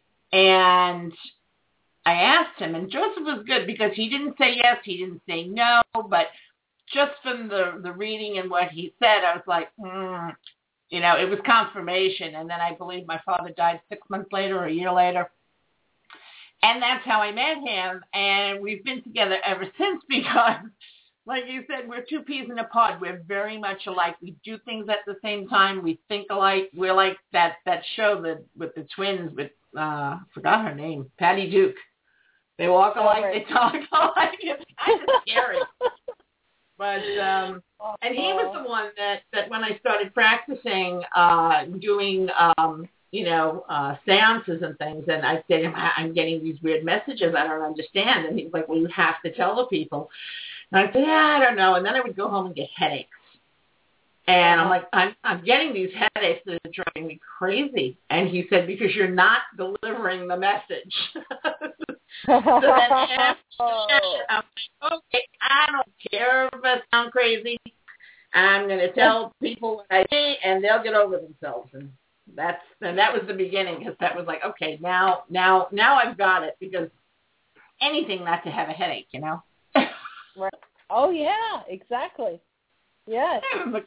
and I asked him. And Joseph was good because he didn't say yes, he didn't say no, but just from the, the reading and what he said, I was like, hmm. You know, it was confirmation. And then I believe my father died six months later or a year later. And that's how I met him. And we've been together ever since because, like you said, we're two peas in a pod. We're very much alike. We do things at the same time. We think alike. We're like that, that show that with the twins with, uh, I forgot her name, Patty Duke. They walk alike. They talk alike. It's kind of scary. But, um, and he was the one that, that when I started practicing, uh, doing, um, you know, uh, seances and things, and I said, I'm getting these weird messages I don't understand. And he's like, well, you have to tell the people. And I said, yeah, I don't know. And then I would go home and get headaches. And I'm like, I'm, I'm getting these headaches that are driving me crazy. And he said, because you're not delivering the message. So then after that, I'm like, okay, I don't care if I sound crazy. I'm going to tell people what I see, and they'll get over themselves. And that's and that was the beginning, because that was like, okay, now, now, now I've got it, because anything not to have a headache, you know? Right. Oh, yeah, exactly. Yes. the,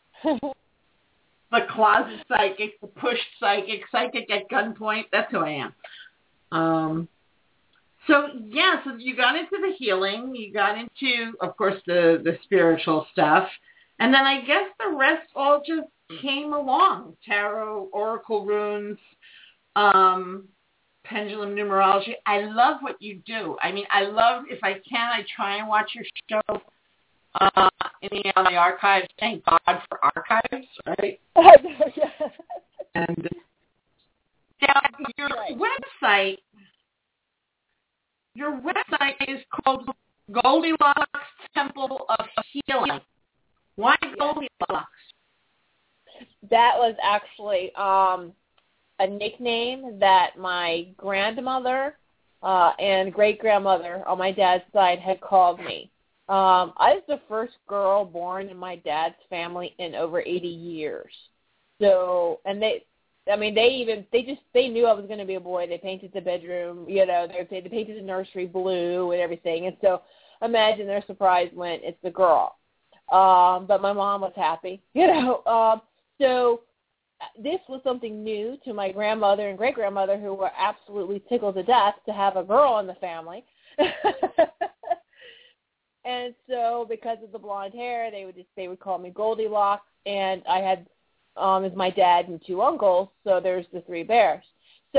the closet psychic, the pushed psychic, psychic at gunpoint, that's who I am. Um. So, yeah, so you got into the healing, you got into, of course, the, the spiritual stuff, and then I guess the rest all just came along. Tarot, oracle runes, um, pendulum numerology. I love what you do. I mean, I love, if I can, I try and watch your show uh, in the, on the archives. Thank God for archives, right? And now your right. website, your website is called Goldilocks Temple of Healing. Why Goldilocks? That was actually um, a nickname that my grandmother uh, and great-grandmother on my dad's side had called me. Um, I was the first girl born in my dad's family in over eighty years. So, and they, I mean, they even, they just, they knew I was going to be a boy. They painted the bedroom, you know, they, they painted the nursery blue and everything. And so imagine their surprise when it's the girl. Um, but my mom was happy, you know. Um, so this was something new to my grandmother and great-grandmother, who were absolutely tickled to death to have a girl in the family. And so because of the blonde hair, they would just, they would call me Goldilocks. And I had, um, as my dad and two uncles, so there's the three bears. So,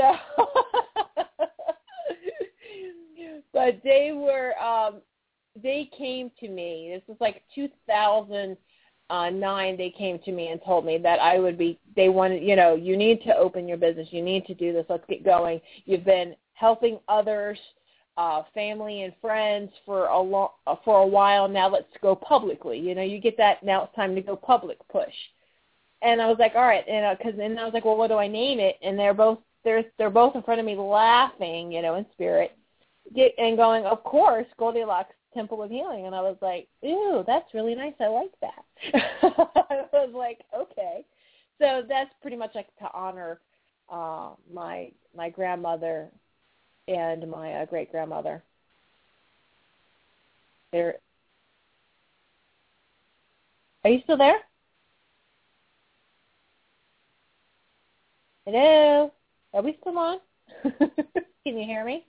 but they were, um, they came to me. This was like two thousand uh, nine, they came to me and told me that I would be, they wanted, you know, you need to open your business. You need to do this. Let's get going. You've been helping others, uh, family and friends for a long, uh, for a while. Now let's go publicly. You know, you get that, now it's time to go public push. And I was like, all right. And, uh, cause, and I was like, well, what do I name it? And they're both, they're, they're both in front of me laughing, you know, in spirit, get, and going, of course, Goldilocks Temple of Healing. And I was like, ew, that's really nice. I like that. I was like, okay. So that's pretty much like to honor uh, my my grandmother and my uh, great grandmother. There. Are you still there? Hello? Are we still on? Can you hear me?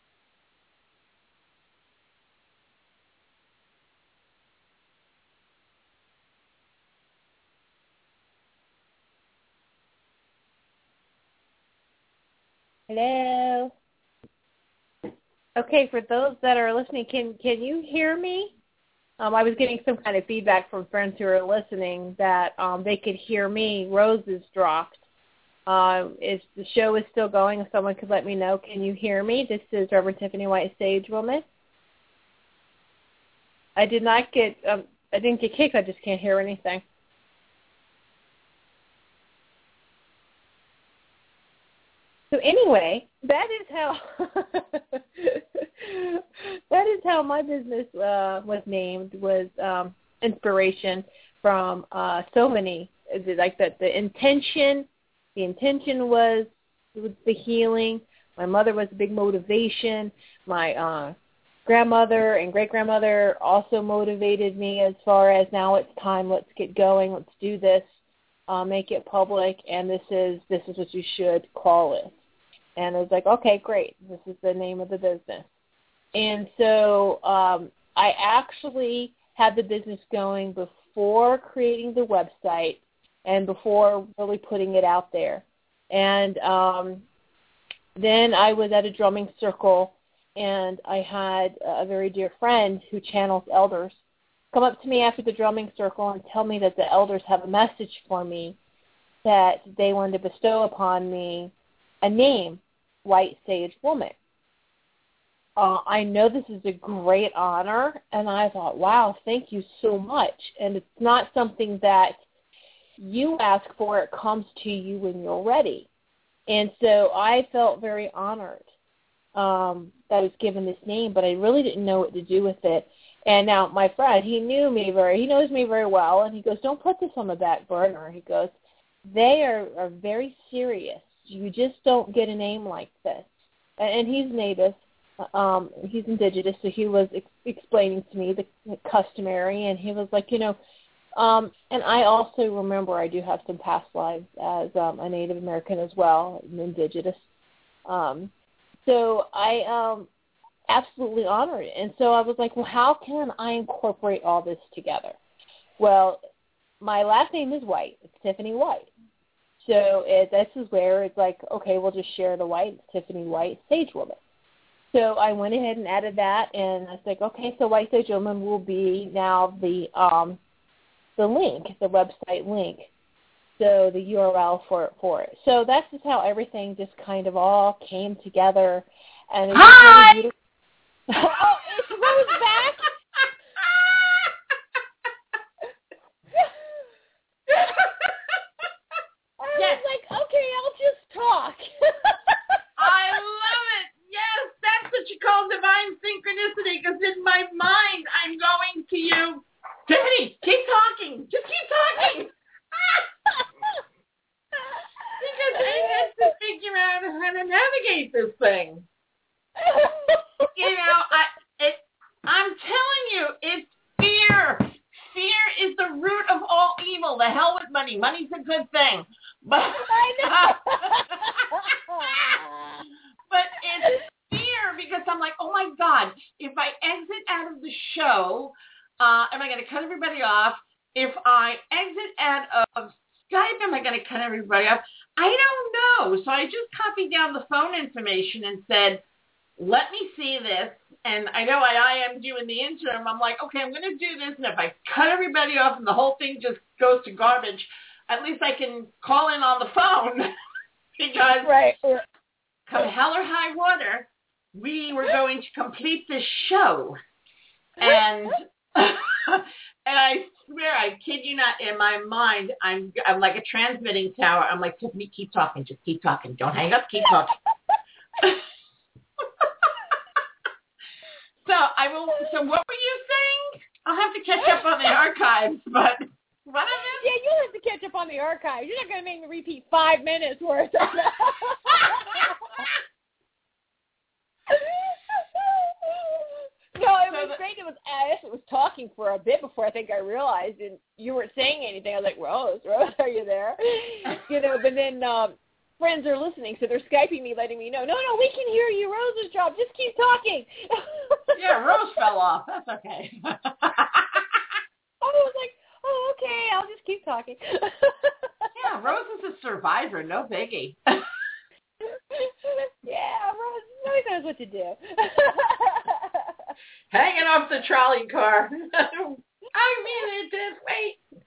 Hello? Okay, for those that are listening, can can you hear me? Um, I was getting some kind of feedback from friends who are listening that um, they could hear me. Rose is dropped. Uh, is the show is still going? If someone could let me know, can you hear me? This is Reverend Tiffany White, Sage Woman. I did not get. Um, I didn't get kicked. I just can't hear anything. So anyway, that is how that is how my business uh, was named. Was um, inspiration from uh, so many. Like that, the intention. The intention was was the healing. My mother was a big motivation. My uh, grandmother and great grandmother also motivated me as far as now it's time. Let's get going. Let's do this. Uh, make it public. And this is this is what you should call it. And I was like, okay, great. This is the name of the business. And so um, I actually had the business going before creating the website and before really putting it out there. And um, then I was at a drumming circle, and I had a very dear friend who channels elders come up to me after the drumming circle and tell me that the elders have a message for me, that they wanted to bestow upon me a name, White Sage Woman. Uh, I know this is a great honor, and I thought, wow, thank you so much. And it's not something that you ask for, it comes to you when you're ready. And so I felt very honored um, that I was given this name, but I really didn't know what to do with it. And now my friend, he knew me very, he knows me very well, and he goes, don't put this on the back burner. He goes, they are, are very serious. You just don't get a name like this. And, and he's native. Um, he's indigenous, so he was ex- explaining to me the, the customary, and he was like, you know, Um, and I also remember I do have some past lives as um, a Native American as well, an indigenous. Um, so I um, absolutely honor it. And so I was like, well, how can I incorporate all this together? Well, my last name is White. It's Tiffany White. So it, this is where it's like, okay, we'll just share the White. It's Tiffany White, Sage Woman. So I went ahead and added that, and I was like, okay, so White Sage Woman will be now the um, the link, the website link, so the U R L for for it. So that's just how everything just kind of all came together. And it was Hi! really beautiful. Oh, it's Rose back. I Yes. was like, okay, I'll just talk. I love it. Yes, that's what you call divine synchronicity, because in my mind, I'm going to you. Tiffany, keep talking. Just keep talking. Because I have to figure out how to navigate this thing. You know, I, it, I'm telling you, it's fear. Fear is the root of all evil. The hell with money. Money's a good thing. But, I know. but it's fear, because I'm like, oh my God, if I exit out of the show, uh, am I going to cut everybody off? If I exit out of Skype, am I going to cut everybody off? I don't know. So I just copied down the phone information and said, let me see this. And I know I, I am doing the interim. I'm like, okay, I'm going to do this. And if I cut everybody off and the whole thing just goes to garbage, at least I can call in on the phone. Because right. come hell or high water, we were going to complete this show. And and I swear, I kid you not, in my mind, I'm I'm like a transmitting tower. I'm like, Tiffany, keep talking. Just keep talking. Don't hang up. Keep talking. So I will. So what were you saying? I'll have to catch up on the archives, but what is it? Yeah, you'll have to catch up on the archives. You're not going to make me repeat five minutes worth of that. No, it was great. It was I it was talking for a bit before I think I realized, and you weren't saying anything. I was like, Rose, Rose, are you there? You know, but then um, friends are listening, so they're Skyping me, letting me know, no, no, we can hear you. Rose is dropped. Just keep talking. Yeah, Rose fell off. That's okay. I was like, oh, okay, I'll just keep talking. Yeah, Rose is a survivor. No biggie. Yeah, Rose always knows what to do. Hanging off the trolley car. I really did.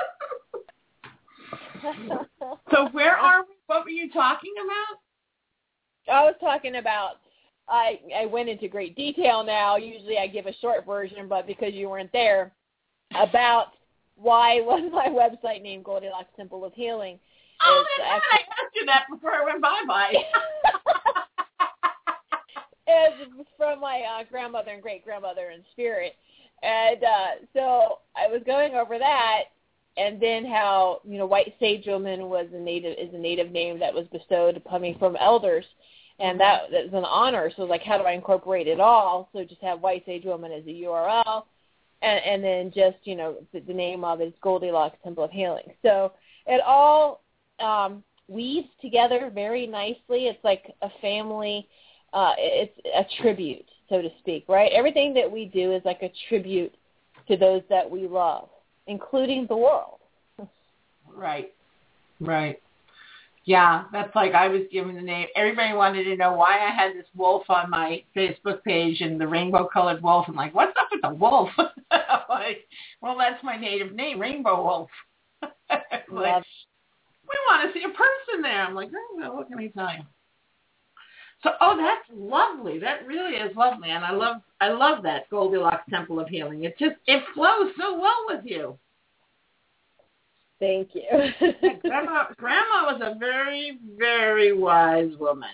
Wait. So where are we? What were you talking about? I was talking about, I I went into great detail now. Usually I give a short version, but because you weren't there, about why was my website named Goldilocks Temple of Healing. Oh, that's actually, right. I asked you that before I went bye-bye. It was from my uh, grandmother and great-grandmother in spirit. And uh, so I was going over that, and then how, you know, White Sage Woman was a native is a native name that was bestowed upon me from elders, and that, that was an honor. So like, how do I incorporate it all? So just have White Sage Woman as a U R L, and, and then just, you know, the, the name of it is Goldilocks Temple of Healing. So it all um, weaves together very nicely. It's like a family. Uh, it's a tribute, so to speak, right? Everything that we do is like a tribute to those that we love, including the world. Right, right. Yeah, that's like I was given the name. Everybody wanted to know why I had this wolf on my Facebook page and the rainbow-colored wolf. I'm like, what's up with the wolf? I'm like, well, that's my native name, Rainbow Wolf. Like, we want to see a person there. I'm like, oh, well, what can I tell you? So, oh, that's lovely. That really is lovely, and I love, I love that Goldilocks Temple of Healing. It just, it flows so well with you. Thank you. Yeah, Grandma, Grandma was a very, very wise woman.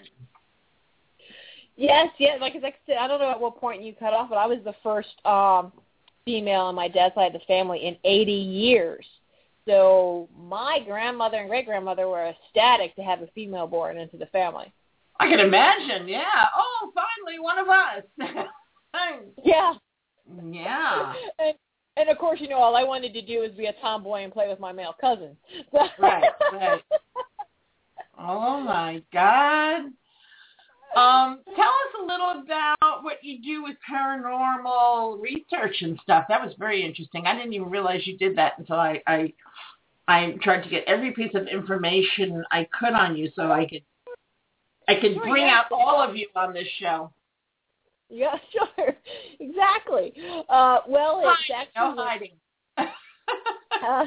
Yes, yes. Like I said, I don't know at what point you cut off, but I was the first um, female on my dad's side of the family in eighty years. So my grandmother and great-grandmother were ecstatic to have a female born into the family. I can imagine, yeah. Oh, finally, one of us. Yeah. Yeah. And, and, of course, you know, all I wanted to do was be a tomboy and play with my male cousin. So. Right, right. Oh, my God. Um, tell us a little about what you do with paranormal research and stuff. That was very interesting. I didn't even realize you did that until I, I, I tried to get every piece of information I could on you so I could I could sure, bring yeah. out all of you on this show. Yeah, sure. Exactly. Uh, well, it's Hide, actually... No hiding. uh,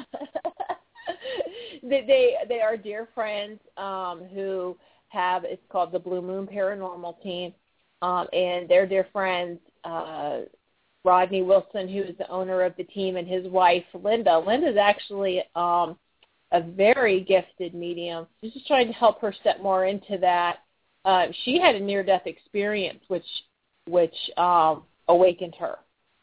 they, they they are dear friends um, who have, it's called the Blue Moon Paranormal Team, um, and they're dear friends, uh, Rodney Wilson, who is the owner of the team, and his wife, Linda. Linda's actually um, a very gifted medium. She's just trying to help her step more into that. Uh, she had a near-death experience, which which um, awakened her.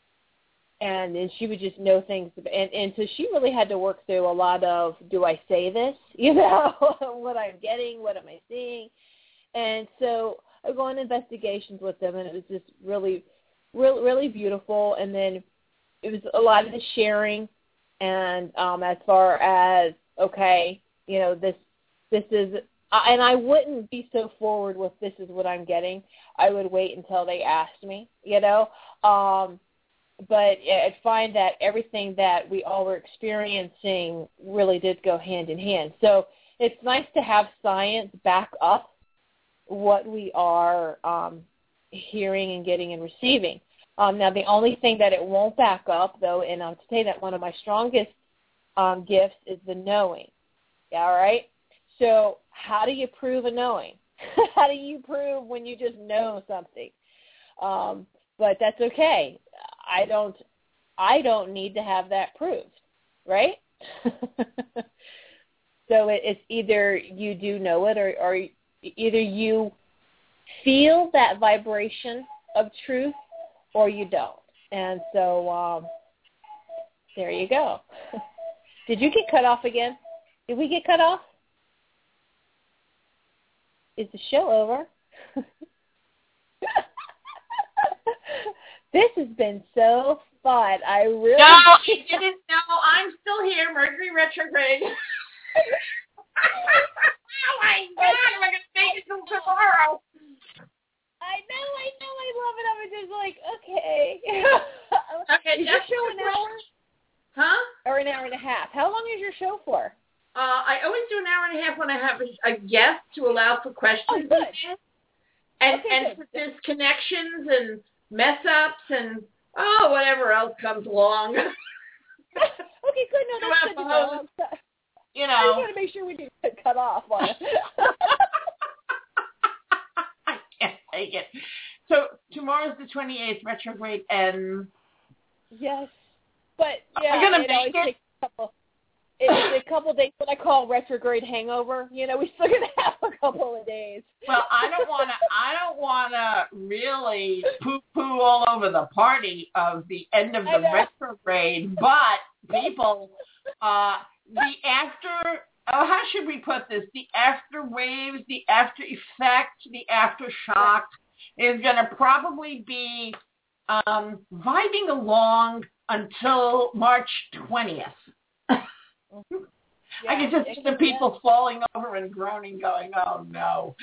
And then she would just know things. And, and so she really had to work through a lot of, do I say this? You know, what I'm getting, what am I seeing? And so I go on investigations with them, and it was just really, really, really beautiful. And then it was a lot of the sharing. And um, as far as, okay, you know, this this is, and I wouldn't be so forward with this is what I'm getting. I would wait until they asked me, you know. Um, but I find that everything that we all were experiencing really did go hand in hand. So it's nice to have science back up what we are um, hearing and getting and receiving. Um, now, the only thing that it won't back up, though, and I'll say that one of my strongest um, gifts is the knowing. Yeah, all right? So how do you prove a knowing? How do you prove when you just know something? Um, but that's okay. I don't I don't need to have that proved, right? So it, it's either you do know it or, or either you feel that vibration of truth or you don't. And so um, there you go. Did you get cut off again? Did we get cut off? Is the show over? This has been so fun. I really... No, you didn't know. I'm still here. Mercury retrograde. Oh, my God. Am I going to make it till tomorrow? I know, I know. I love it. I was just like, okay. Okay, is your show an hour? Huh? Or an hour and a half? How long is your show for? Uh, I always do an hour and a half when I have a, a guest to allow for questions. Oh, good. And, okay, and good. for disconnections and mess-ups and, oh, whatever else comes along. Okay, good. No, that's good to know. I'm sorry. You know. I just want to make sure we didn't get cut off on it. I can't take it. So tomorrow's the twenty-eighth retrograde, and yes, but yeah, we're gonna it make always it. takes a couple. It's a couple days. What I call retrograde hangover. You know, we still gonna have a couple of days. Well, I don't want to. I don't want to really poo-poo all over the party of the end of the retrograde, but people, uh, the after. Oh, how should we put this? The after waves, the after effect, the aftershock is going to probably be um, vibing along until March twentieth. Yeah, I can just see the people falling over and groaning, going, "Oh no!"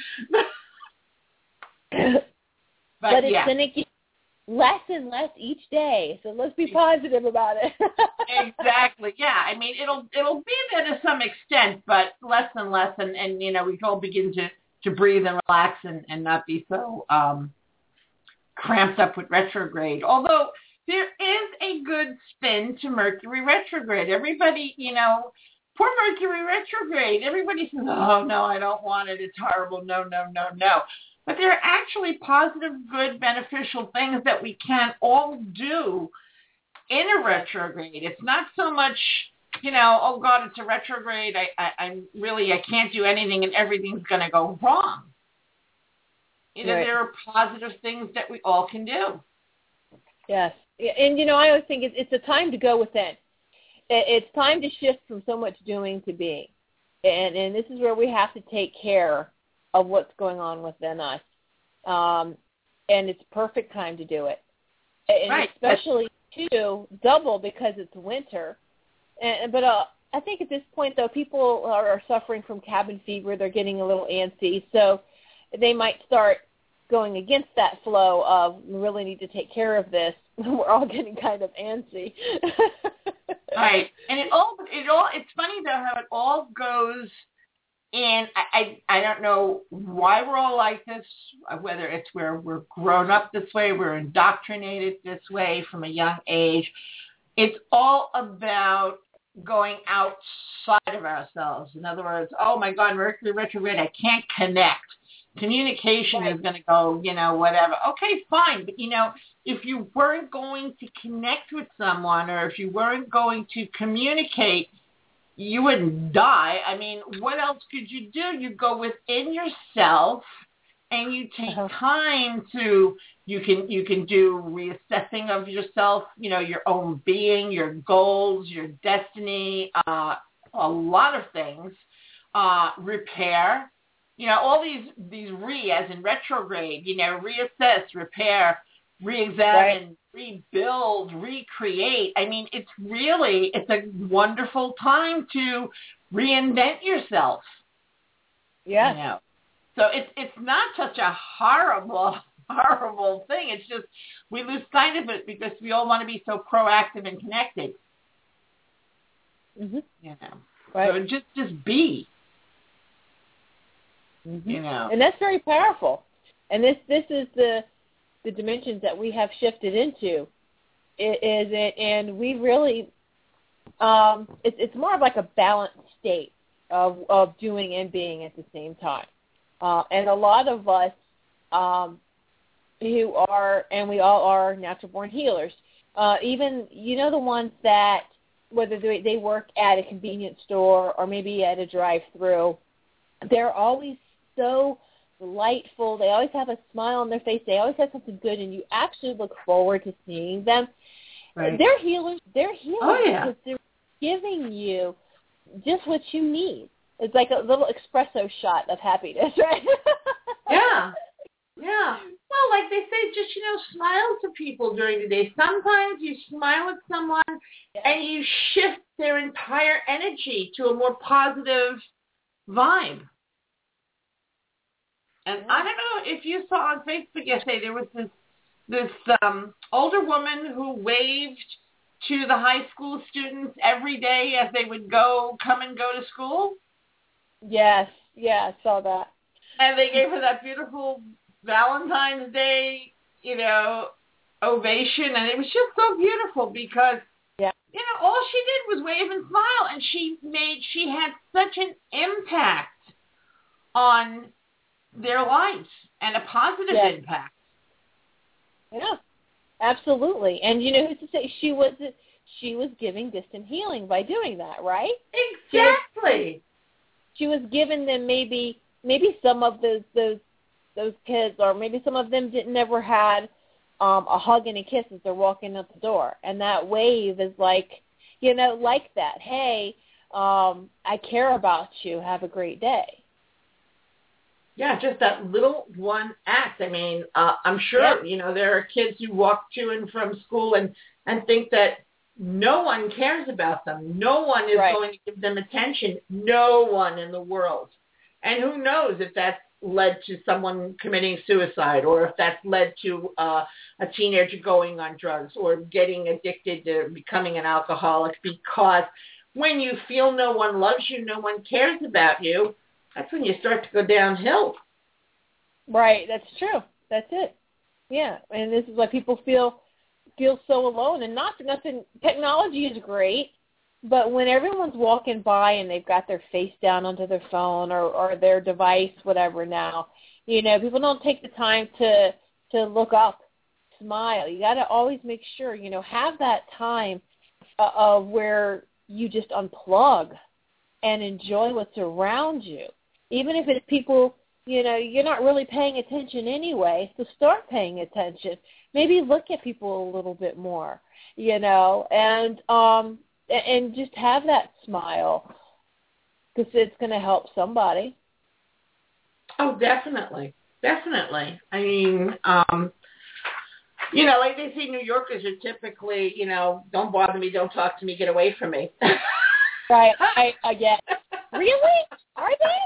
but, but it's yeah. going to get less and less each day, so let's be positive about it. Exactly. Yeah. I mean, it'll it'll be there to some extent, but less and less, and, and you know, we can all begin to, to breathe and relax and, and not be so um, cramped up with retrograde. Although there is a good spin to Mercury retrograde. Everybody, you know, poor Mercury retrograde. Everybody says, "Oh no, I don't want it. It's horrible. No, no, no, no." But there are actually positive, good, beneficial things that we can all do in a retrograde. It's not so much, you know, oh God, it's a retrograde. I, I, I really, I can't do anything and everything's going to go wrong. You know, right. There are positive things that we all can do. Yes. And, you know, I always think it's, it's a time to go within. It's time to shift from so much doing to being. And, and this is where we have to take care of what's going on within us. Um, and it's a perfect time to do it. And right. especially, too, double because it's winter. And, but uh, I think at this point, though, people are, are suffering from cabin fever. They're getting a little antsy. So they might start going against that flow of we really need to take care of this. We're all getting kind of antsy. Right. And it all, it all, it's funny, though, how it all goes in. I, I, I don't know why we're all like this, whether it's where we're grown up this way, we're indoctrinated this way from a young age. It's all about going outside of ourselves. In other words, oh, my God, Mercury retrograde, I can't connect. Communication right. is going to go, you know, whatever. Okay, fine. But, you know, if you weren't going to connect with someone or if you weren't going to communicate, you wouldn't die. I mean, what else could you do? You go within yourself and you take uh-huh. time to, you can you can do reassessing of yourself, you know, your own being, your goals, your destiny, uh, a lot of things, uh, repair, you know, all these, these re, as in retrograde, you know, reassess, repair, re-examine, right. rebuild, recreate. I mean, it's really, it's a wonderful time to reinvent yourself. Yeah. You know? So it's it's not such a horrible, horrible thing. It's just we lose sight of it because we all want to be so proactive and connected. Mm-hmm. You know, right. So just just be. Mm-hmm. You know, and that's very powerful. And this this is the the dimensions that we have shifted into. Is it, and we really, um, it's it's more of like a balanced state of of doing and being at the same time. Uh, and a lot of us um, who are, and we all are natural born healers. Uh, even you know the ones that whether they, they work at a convenience store or maybe at a drive-through, they're always so delightful. They always have a smile on their face. They always have something good, and you actually look forward to seeing them. Right. They're healers. They're healers Oh, yeah. because they're giving you just what you need. It's like a little espresso shot of happiness, right? Yeah. Yeah. Well, like they say, just, you know, smile to people during the day. Sometimes you smile at someone Yeah. and you shift their entire energy to a more positive vibe. And I don't know if you saw on Facebook yesterday, there was this this um, older woman who waved to the high school students every day as they would go, come and go to school. Yes, yeah, I saw that. And they gave her that beautiful Valentine's Day, you know, ovation. And it was just so beautiful because, yeah. you know, all she did was wave and smile. And she made, she had such an impact on their lives and a positive Yes. impact. Yeah, absolutely. And you know who's to say she was she was giving distant healing by doing that, right? Exactly. She was, she was giving them maybe maybe some of those those those kids, or maybe some of them didn't never had um, a hug and a kiss as they're walking out the door. And that wave is like, you know, like that. Hey, um, I care about you. Have a great day. Yeah, just that little one act. I mean, uh, I'm sure, Yeah. you know, there are kids who walk to and from school and, and think that no one cares about them. No one is Right. going to give them attention. No one in the world. And who knows if that's led to someone committing suicide, or if that's led to uh, a teenager going on drugs or getting addicted to becoming an alcoholic, because when you feel no one loves you, no one cares about you, that's when you start to go downhill. Right, that's true. That's it. Yeah, and this is why people feel feel so alone. And not for nothing, technology is great, but when everyone's walking by and they've got their face down onto their phone or, or their device, whatever now, you know, people don't take the time to to look up, smile. You got to always make sure, you know, have that time uh, of where you just unplug and enjoy what's around you. Even if it's people, you know, you're not really paying attention anyway, so start paying attention. Maybe look at people a little bit more, you know, and um, and just have that smile, because it's going to help somebody. Oh, definitely. Definitely. I mean, um, you know, like they say, New Yorkers are typically, you know, don't bother me, don't talk to me, get away from me. Right. I, I get Really? Are they?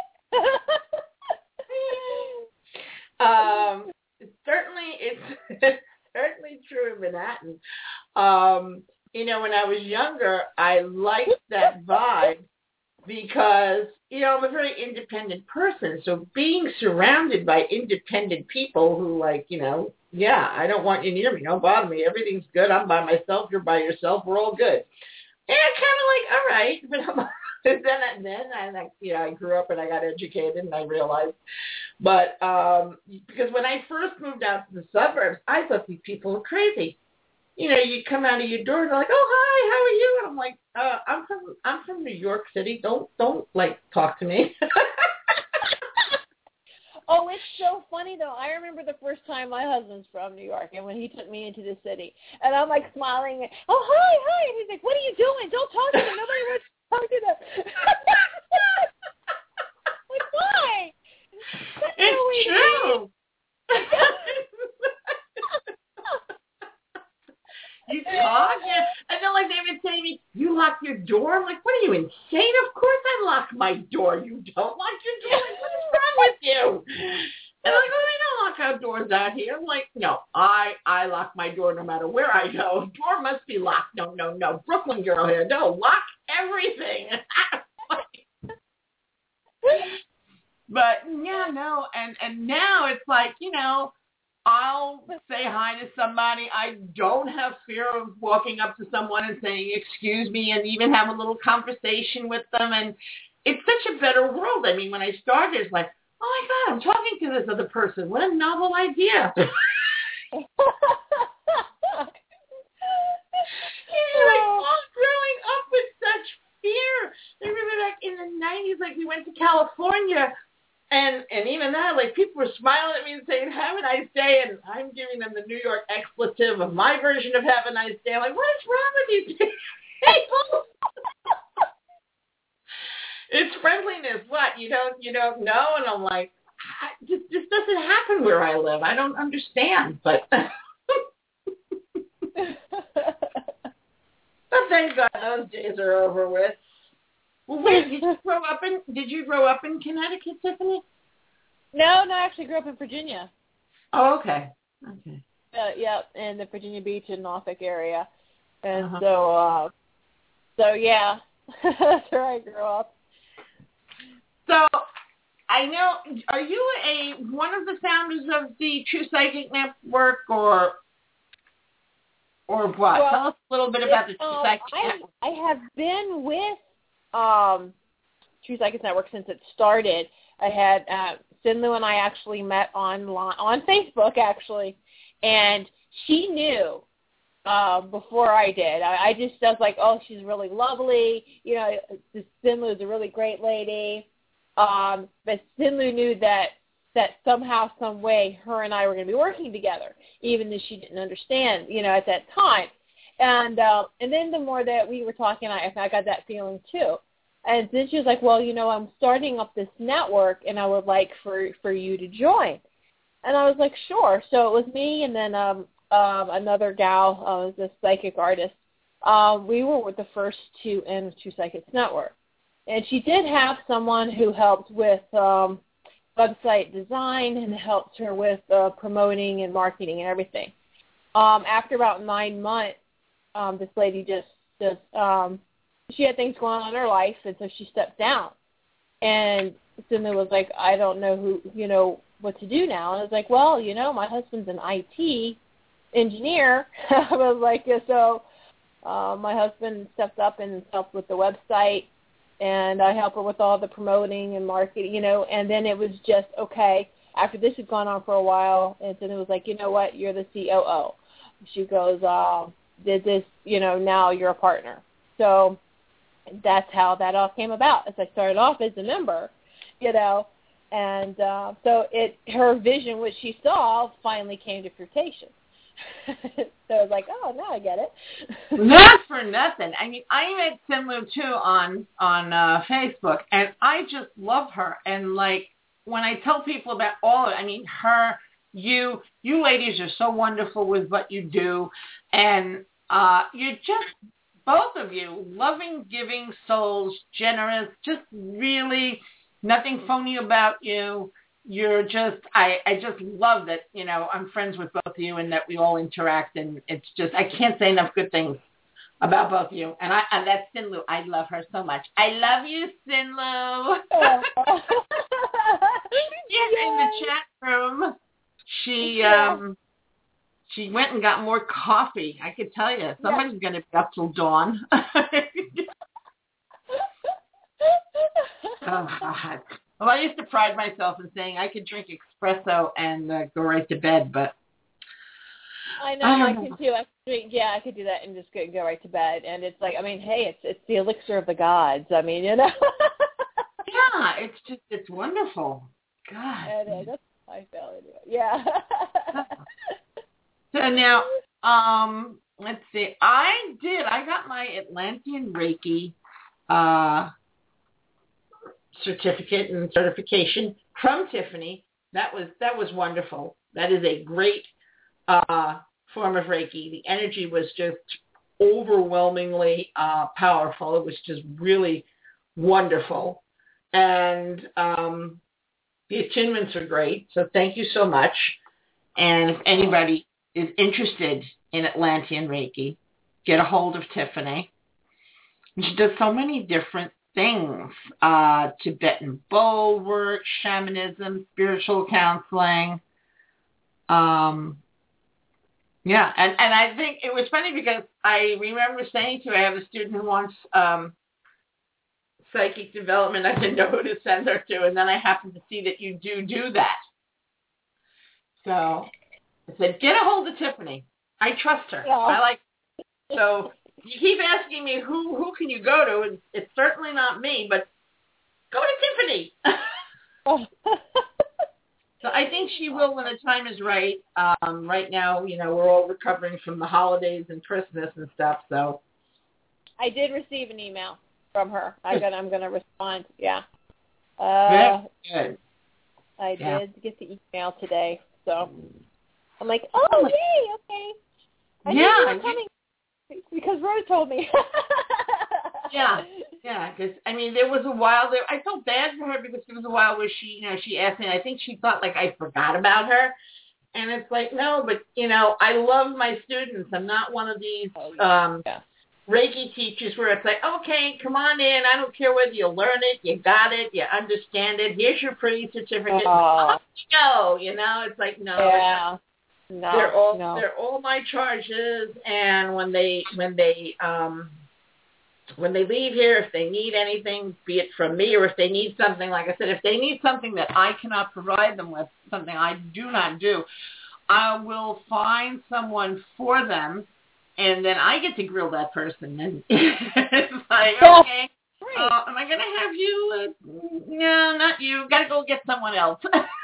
um, certainly, it's, it's certainly true in Manhattan. Um, you know, when I was younger, I liked that vibe because, you know, I'm a very independent person. So being surrounded by independent people who, like, you know, yeah, I don't want you near me. Don't bother me. Everything's good. I'm by myself. You're by yourself. We're all good. And I'm kind of like, all right. But I'm, then, then I, like, you know, I grew up and I got educated and I realized. But um, because when I first moved out to the suburbs, I thought these people were crazy. You know, you come out of your door and they're like, oh, hi, how are you? And I'm like, uh, I'm from I'm from New York City. Don't, don't like, talk to me. Oh, it's so funny, though. I remember the first time my husband's from New York, and when he took me into the city, and I'm, like, smiling, oh, hi, hi. And he's like, what are you doing? Don't talk to them. Nobody wants to talk to them. Like, why? That's no way It's to true. You talk, yeah. And then, like, they've been saying to me, you lock your door? I'm like, what are you, insane? Of course I lock my door. You don't lock your door? Like, what is wrong with you? And they're like, oh, we don't lock our doors out here. I'm like, no, I, I lock my door no matter where I go. Door must be locked. No, no, no. Brooklyn girl here. No, lock everything. But, yeah, no. And, and now it's like, you know, I'll say hi to somebody. I don't have fear of walking up to someone and saying, excuse me, and even have a little conversation with them. And it's such a better world. I mean, when I started, it's like, oh, my God, I'm talking to this other person. What a novel idea. You're like, oh, growing up with such fear. I remember back in the nineties, like, we went to California, And and even that, like, people were smiling at me and saying, have a nice day, and I'm giving them the New York expletive of my version of have a nice day. I'm like, what is wrong with you people? It's friendliness. What? You don't you don't know? And I'm like, this, this doesn't happen where I live. I don't understand. But, but thank God those days are over with. Well, wait, did you grow up in Did you grow up in Connecticut, Tiffany? No, no, I actually grew up in Virginia. Oh, okay. Okay. Uh, yeah, in the Virginia Beach and Norfolk area, and Uh-huh. so, uh, so yeah, that's where I grew up. So, I know. Are you a one of the founders of the True Psychic Network, or or what? Well, Tell us a little bit about the True um, Psychic I, Network. I have been with um, True Psychic Network since it started. I had uh, Sinlu and I actually met online on Facebook, actually, and she knew uh, before I did. I, I just I was like, oh, she's really lovely. You know, this Sinlu is a really great lady. Um, but Sinlu knew that that somehow, some way, her and I were going to be working together, even though she didn't understand, you know, at that time. And uh, and then the more that we were talking, I, I got that feeling too. And then she was like, well, you know, I'm starting up this network, and I would like for, for you to join. And I was like, sure. So it was me and then um, um, another gal, uh, was a psychic artist. Um, we were with the first two in True Psychics Network. And she did have someone who helped with um, website design and helped her with uh, promoting and marketing and everything. Um, after about nine months, um, this lady just, just um, she had things going on in her life, and so she stepped down. And Cindy was like, I don't know who, you know, what to do now. And I was like, well, you know, my husband's an I T engineer. I was like, yeah, so uh, my husband stepped up and helped with the website, and I helped her with all the promoting and marketing, you know, and then it was just, okay, after this had gone on for a while, and then it was like, you know what, you're the C O O. She goes, uh, did this, you know, now you're a partner. So that's how that all came about, as I started off as a member, you know, and uh, so it her vision, which she saw, finally came to fruition. So I was like, oh, now I get it. Not for nothing. I mean, I met Sinlu too on on uh, Facebook, and I just love her. And like when I tell people about all of it, I mean, her, you, you ladies are so wonderful with what you do, and uh, you're just both of you loving, giving souls, generous, just really nothing phony about you. You're just, I, I just love that, you know, I'm friends with both of you and that we all interact, and it's just, I can't say enough good things about both of you. And I, and that's Sinlu. I love her so much. I love you, Sinlu. She's in the chat room. She, um, she went and got more coffee. I could tell you, somebody's going to be up till dawn. Oh, God. Well, I used to pride myself in saying I could drink espresso and uh, go right to bed, but I know I, I can too. I could, yeah, I could do that and just go, go right to bed. And it's like, I mean, hey, it's it's the elixir of the gods. I mean, you know. Yeah, it's just it's wonderful. God. It is. That's how I feel anyway. Yeah. So now, um, let's see. I did. I got my Atlantean Reiki uh, certificate and certification from Tiffany. That was that was wonderful. That is a great uh, form of Reiki. The energy was just overwhelmingly uh, powerful. It was just really wonderful, and um, the attunements are great. So thank you so much. And if anybody is interested in Atlantean Reiki, get a hold of Tiffany. She does so many different things, uh, Tibetan bowl work, shamanism, spiritual counseling. Um, yeah, and, and I think it was funny because I remember saying to her, I have a student who wants um, psychic development. I didn't know who to send her to, and then I happened to see that you do do that. So I said, get a hold of Tiffany. I trust her. Yeah. I like So you keep asking me who who can you go to, and it's certainly not me, but go to Tiffany. So I think she will when the time is right. Um, right now, you know, we're all recovering from the holidays and Christmas and stuff. So I did receive an email from her. I got. I'm going to respond. Yeah. Uh, good. I Yeah. did get the email today, so I'm like, oh, yay, okay. I Yeah, knew you were you- coming because Rose told me. Yeah, yeah, because, I mean, there was a while there, I felt bad for her because there was a while where she, you know, she asked me, and I think she thought, like, I forgot about her, and it's like, no, but, you know, I love my students. I'm not one of these um, yeah. Reiki teachers where it's like, okay, come on in, I don't care whether you learn it, you got it, you understand it, here's your pretty certificate, Oh. off you go, you know, it's like, no, Yeah. No, they're all, no. they're all my charges, and when they, when they, um, when they leave here, if they need anything, be it from me, or if they need something, like I said, if they need something that I cannot provide them with, something I do not do, I will find someone for them, and then I get to grill that person. And it's like, Yeah. okay, uh, am I going to have you? Uh, no, not you. Got to go get someone else.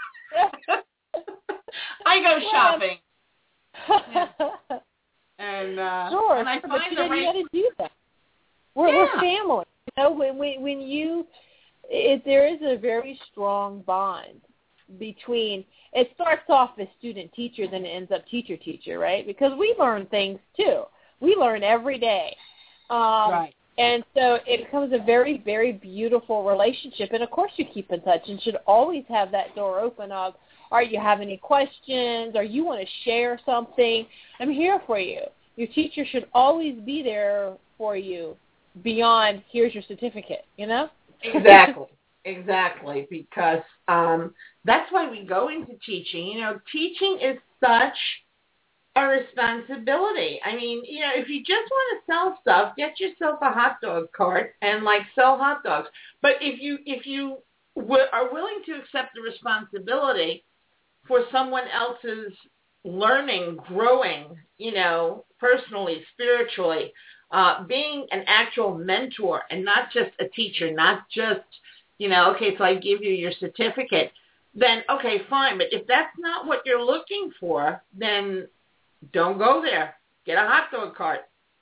I go shopping. Yeah. And, uh, Sure, and I but find you the know, you right... got to do that. We're, Yeah. we're family. You know, when when when you, it, there is a very strong bond between. It starts off as student teacher, then it ends up teacher teacher, right? Because we learn things too. We learn every day, um, Right. and so it becomes a very very beautiful relationship. And of course, you keep in touch and should always have that door open of, all right, you have any questions, or you want to share something? I'm here for you. Your teacher should always be there for you. Beyond, here's your certificate, you know? Exactly, exactly, because um, that's why we go into teaching. You know, teaching is such a responsibility. I mean, you know, if you just want to sell stuff, get yourself a hot dog cart and, like, sell hot dogs. But if you if you w- are willing to accept the responsibility for someone else's learning, growing, you know, personally, spiritually, Uh, being an actual mentor and not just a teacher, not just, you know, okay, so I give you your certificate, then, okay, fine. But if that's not what you're looking for, then don't go there. Get a hot dog cart.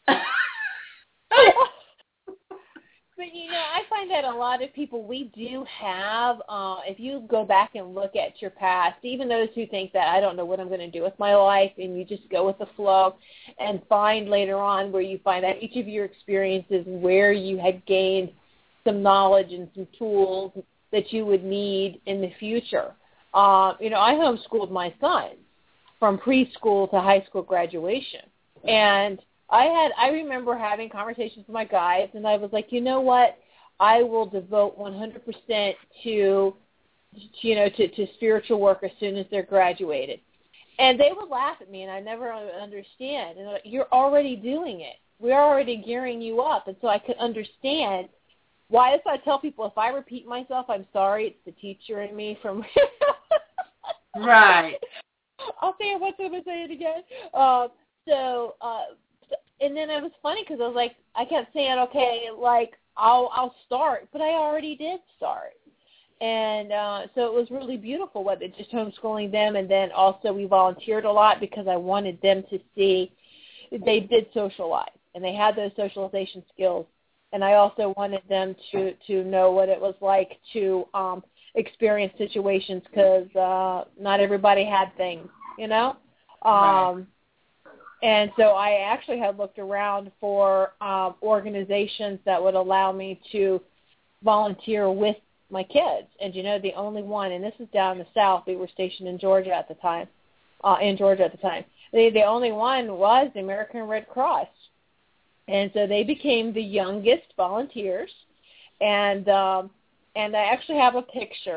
But, you know, I find that a lot of people, we do have, uh, if you go back and look at your past, even those who think that I don't know what I'm going to do with my life, and you just go with the flow and find later on where you find out each of your experiences where you had gained some knowledge and some tools that you would need in the future. Uh, you know, I homeschooled my son from preschool to high school graduation. And I had, I remember having conversations with my guys, and I was like, you know what? I will devote one hundred percent to, you know, to, to spiritual work as soon as they're graduated. And they would laugh at me, and I never understand. And they're like, you're already doing it. We're already gearing you up. And so I could understand why. That's why I tell people, if I repeat myself, I'm sorry. It's the teacher in me from. Right. I'll say it once, I'm going to say it again. Uh, so. Uh, And then it was funny because I was like, I kept saying, okay, like, I'll I'll start, but I already did start. And uh, so it was really beautiful, what it just homeschooling them. And then also we volunteered a lot because I wanted them to see they did socialize and they had those socialization skills. And I also wanted them to, to know what it was like to um, experience situations because uh, not everybody had things, you know? Um, Right. And so I actually had looked around for um, organizations that would allow me to volunteer with my kids. And, you know, the only one, and this is down in the South, we were stationed in Georgia at the time, uh, in Georgia at the time. The, the only one was the American Red Cross. And so they became the youngest volunteers. And um, and I actually have a picture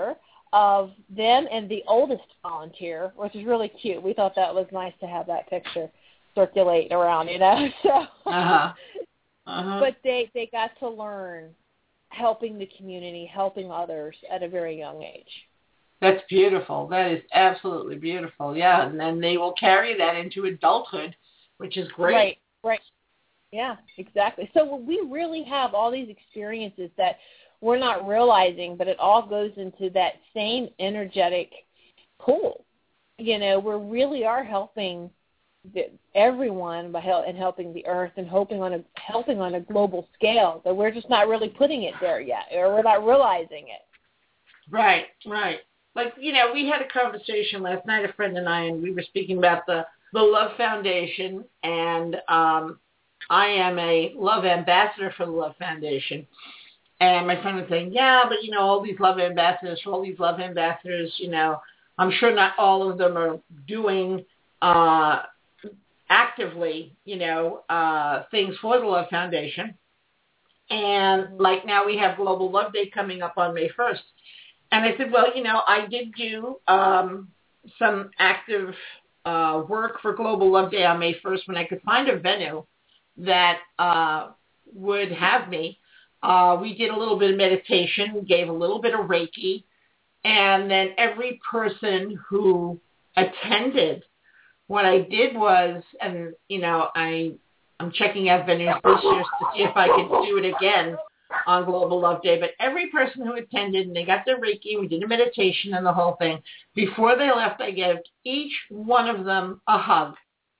of them and the oldest volunteer, which is really cute. We thought that was nice to have that picture circulate around, you know. So, uh-huh. Uh-huh. But they, they got to learn helping the community, helping others at a very young age. That's beautiful. That is absolutely beautiful. Yeah, and then they will carry that into adulthood, which is great. Right, right. Yeah, exactly. So we really have all these experiences that we're not realizing, but it all goes into that same energetic pool. You know, we really are helping the, everyone by help, and helping the earth and helping on a helping on a global scale. But we're just not really putting it there yet, or we're not realizing it. Right, right. Like, you know, we had a conversation last night, a friend and I, and we were speaking about the, the Love Foundation, and um, I am a love ambassador for the Love Foundation. And my friend was saying, yeah, but, you know, all these love ambassadors, all these love ambassadors, you know, I'm sure not all of them are doing uh, actively, you know, uh, things for the Love Foundation. And, like, now we have Global Love Day coming up on May first. And I said, well, you know, I did do um, some active uh, work for Global Love Day on May first when I could find a venue that uh, would have me. Uh, we did a little bit of meditation, gave a little bit of Reiki, and then every person who attended, what I did was, and, you know, I, I'm checking out venues this year to see if I could do it again on Global Love Day, but every person who attended, and they got their Reiki, we did a meditation and the whole thing, before they left, I gave each one of them a hug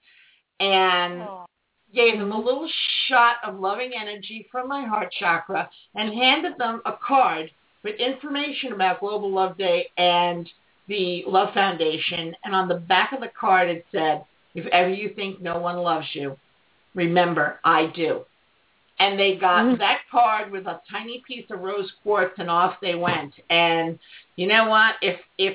and oh. gave them a little shot of loving energy from my heart chakra and handed them a card with information about Global Love Day and the Love Foundation. And on the back of the card it said, if ever you think no one loves you, remember, I do. And they got mm-hmm. that card with a tiny piece of rose quartz, and off they went. And you know what? If if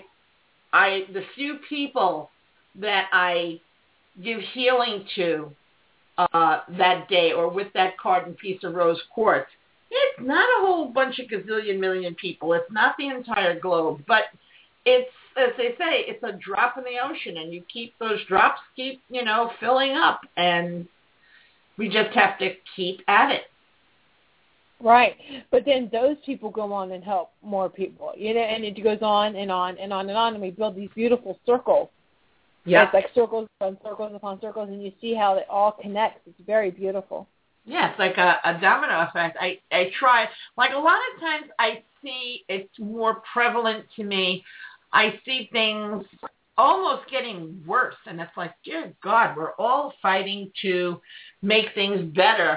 I the few people that I give healing to uh, that day, or with that card and piece of rose quartz, it's not a whole bunch of gazillion million people. It's not the entire globe, but it's, as they say, it's a drop in the ocean, and you keep those drops keep you know filling up, and we just have to keep at it. Right. But then those people go on and help more people, you know, and it goes on and on and on and on, and we build these beautiful circles. Yeah. It's like circles upon circles upon circles, and you see how it all connects. It's very beautiful. Yeah, it's like a, a domino effect. I, I try, like a lot of times I see it's more prevalent to me. I see things almost getting worse, and it's like, dear God, we're all fighting to make things better,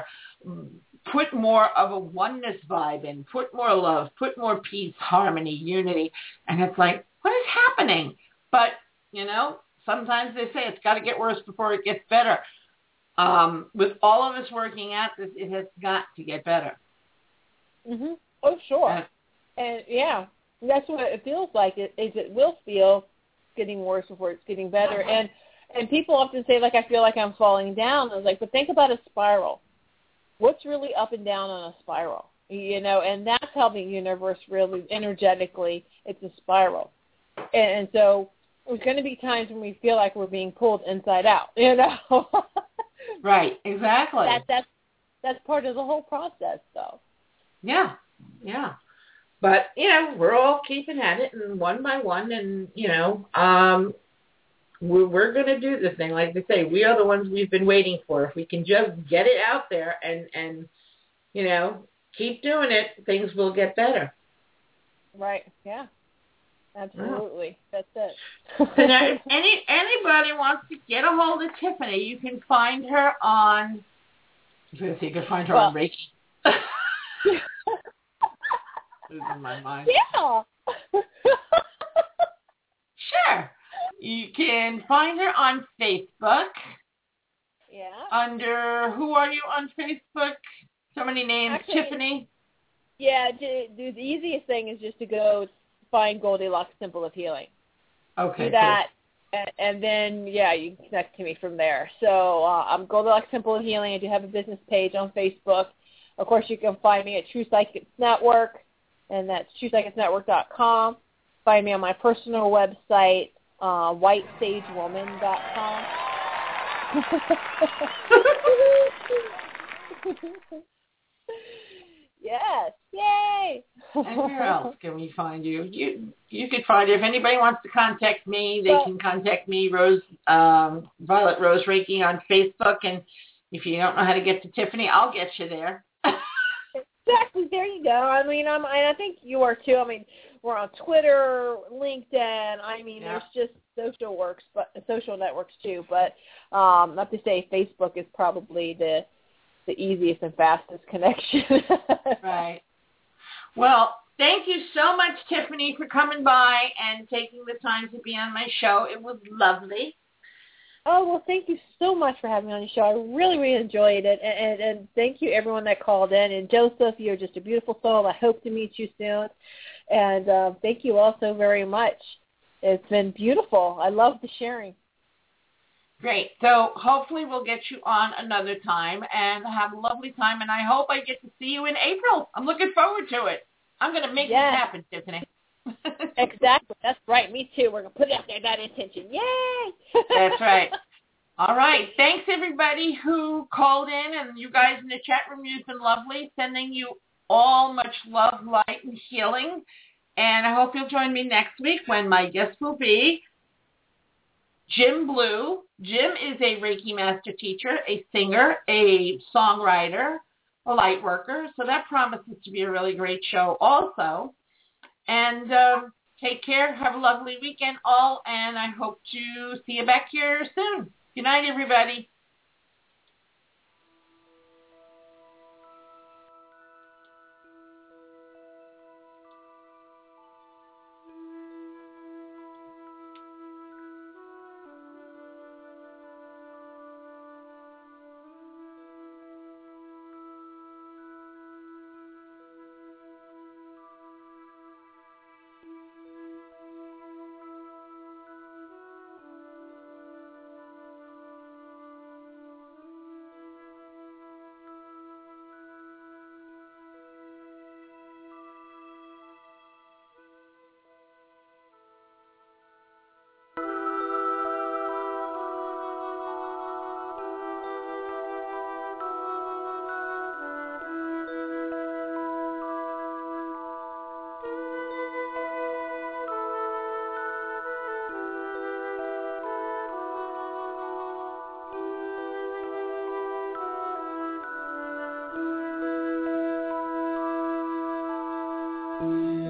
put more of a oneness vibe in, put more love, put more peace, harmony, unity, and it's like, what is happening? But, you know, sometimes they say it's got to get worse before it gets better. Um, with all of us working at this, it has got to get better. Mm-hmm. Oh, sure. Uh, and, yeah, that's what it feels like, is it, it will feel getting worse before it's getting better. And and people often say, like, I feel like I'm falling down. I was like, but think about a spiral. What's really up and down on a spiral? You know, and that's how the universe really, energetically, it's a spiral. And, and so there's going to be times when we feel like we're being pulled inside out, you know. Right, exactly. That, that's, that's part of the whole process, though. Yeah, yeah. But, you know, we're all keeping at it, and one by one, and, you know, um, we're, we're going to do this thing. Like they say, we are the ones we've been waiting for. If we can just get it out there and, and you know, keep doing it, things will get better. Right, yeah. Absolutely. Oh. That's it. So now, if any, anybody wants to get a hold of Tiffany, you can find her on, I was going to say you can find her well, on Reiki. Losing my mind. Yeah. Sure. You can find her on Facebook. Yeah. Under, who are you on Facebook? So many names. Actually, Tiffany? Yeah, the, the easiest thing is just to go find Goldilocks Temple of Healing. Okay, Do that, cool. and, and then, yeah, you can connect to me from there. So uh, I'm Goldilocks Temple of Healing. I do have a business page on Facebook. Of course, you can find me at True Psychics Network, and that's true psychics network dot com. find me on my personal website, uh, white sage woman dot com. Yes, yay! And where else can we find you? You you could find it. If anybody wants to contact me, they Well, can contact me, Rose um, Violet Rose Reiki on Facebook. And if you don't know how to get to Tiffany, I'll get you there. Exactly. There you go. I mean, I'm, and I think you are too. I mean, we're on Twitter, LinkedIn. I mean, Yeah. there's just social works, but social networks too. But um, not to say Facebook is probably the the easiest and fastest connection. Right. Well, thank you so much, Tiffany, for coming by and taking the time to be on my show. It was lovely. Oh, well, thank you so much for having me on your show. I really, really enjoyed it. And, and, and thank you, everyone that called in. And Joseph, you're just a beautiful soul. I hope to meet you soon. And uh, thank you all so very much. It's been beautiful. I love the sharing. Great. So hopefully we'll get you on another time and have a lovely time. And I hope I get to see you in April. I'm looking forward to it. I'm going to make Yes. this happen, Tiffany. Exactly. That's right. Me too. We're going to put it out there, that intention. Yay! That's right. All right. Thanks, everybody who called in, and you guys in the chat room. You've been lovely. Sending you all much love, light, and healing. And I hope you'll join me next week when my guest will be Jim Blue. Jim is a Reiki master teacher, a singer, a songwriter, a light worker. So that promises to be a really great show also. And um, take care. Have a lovely weekend all. And I hope to see you back here soon. Good night, everybody. Thank you.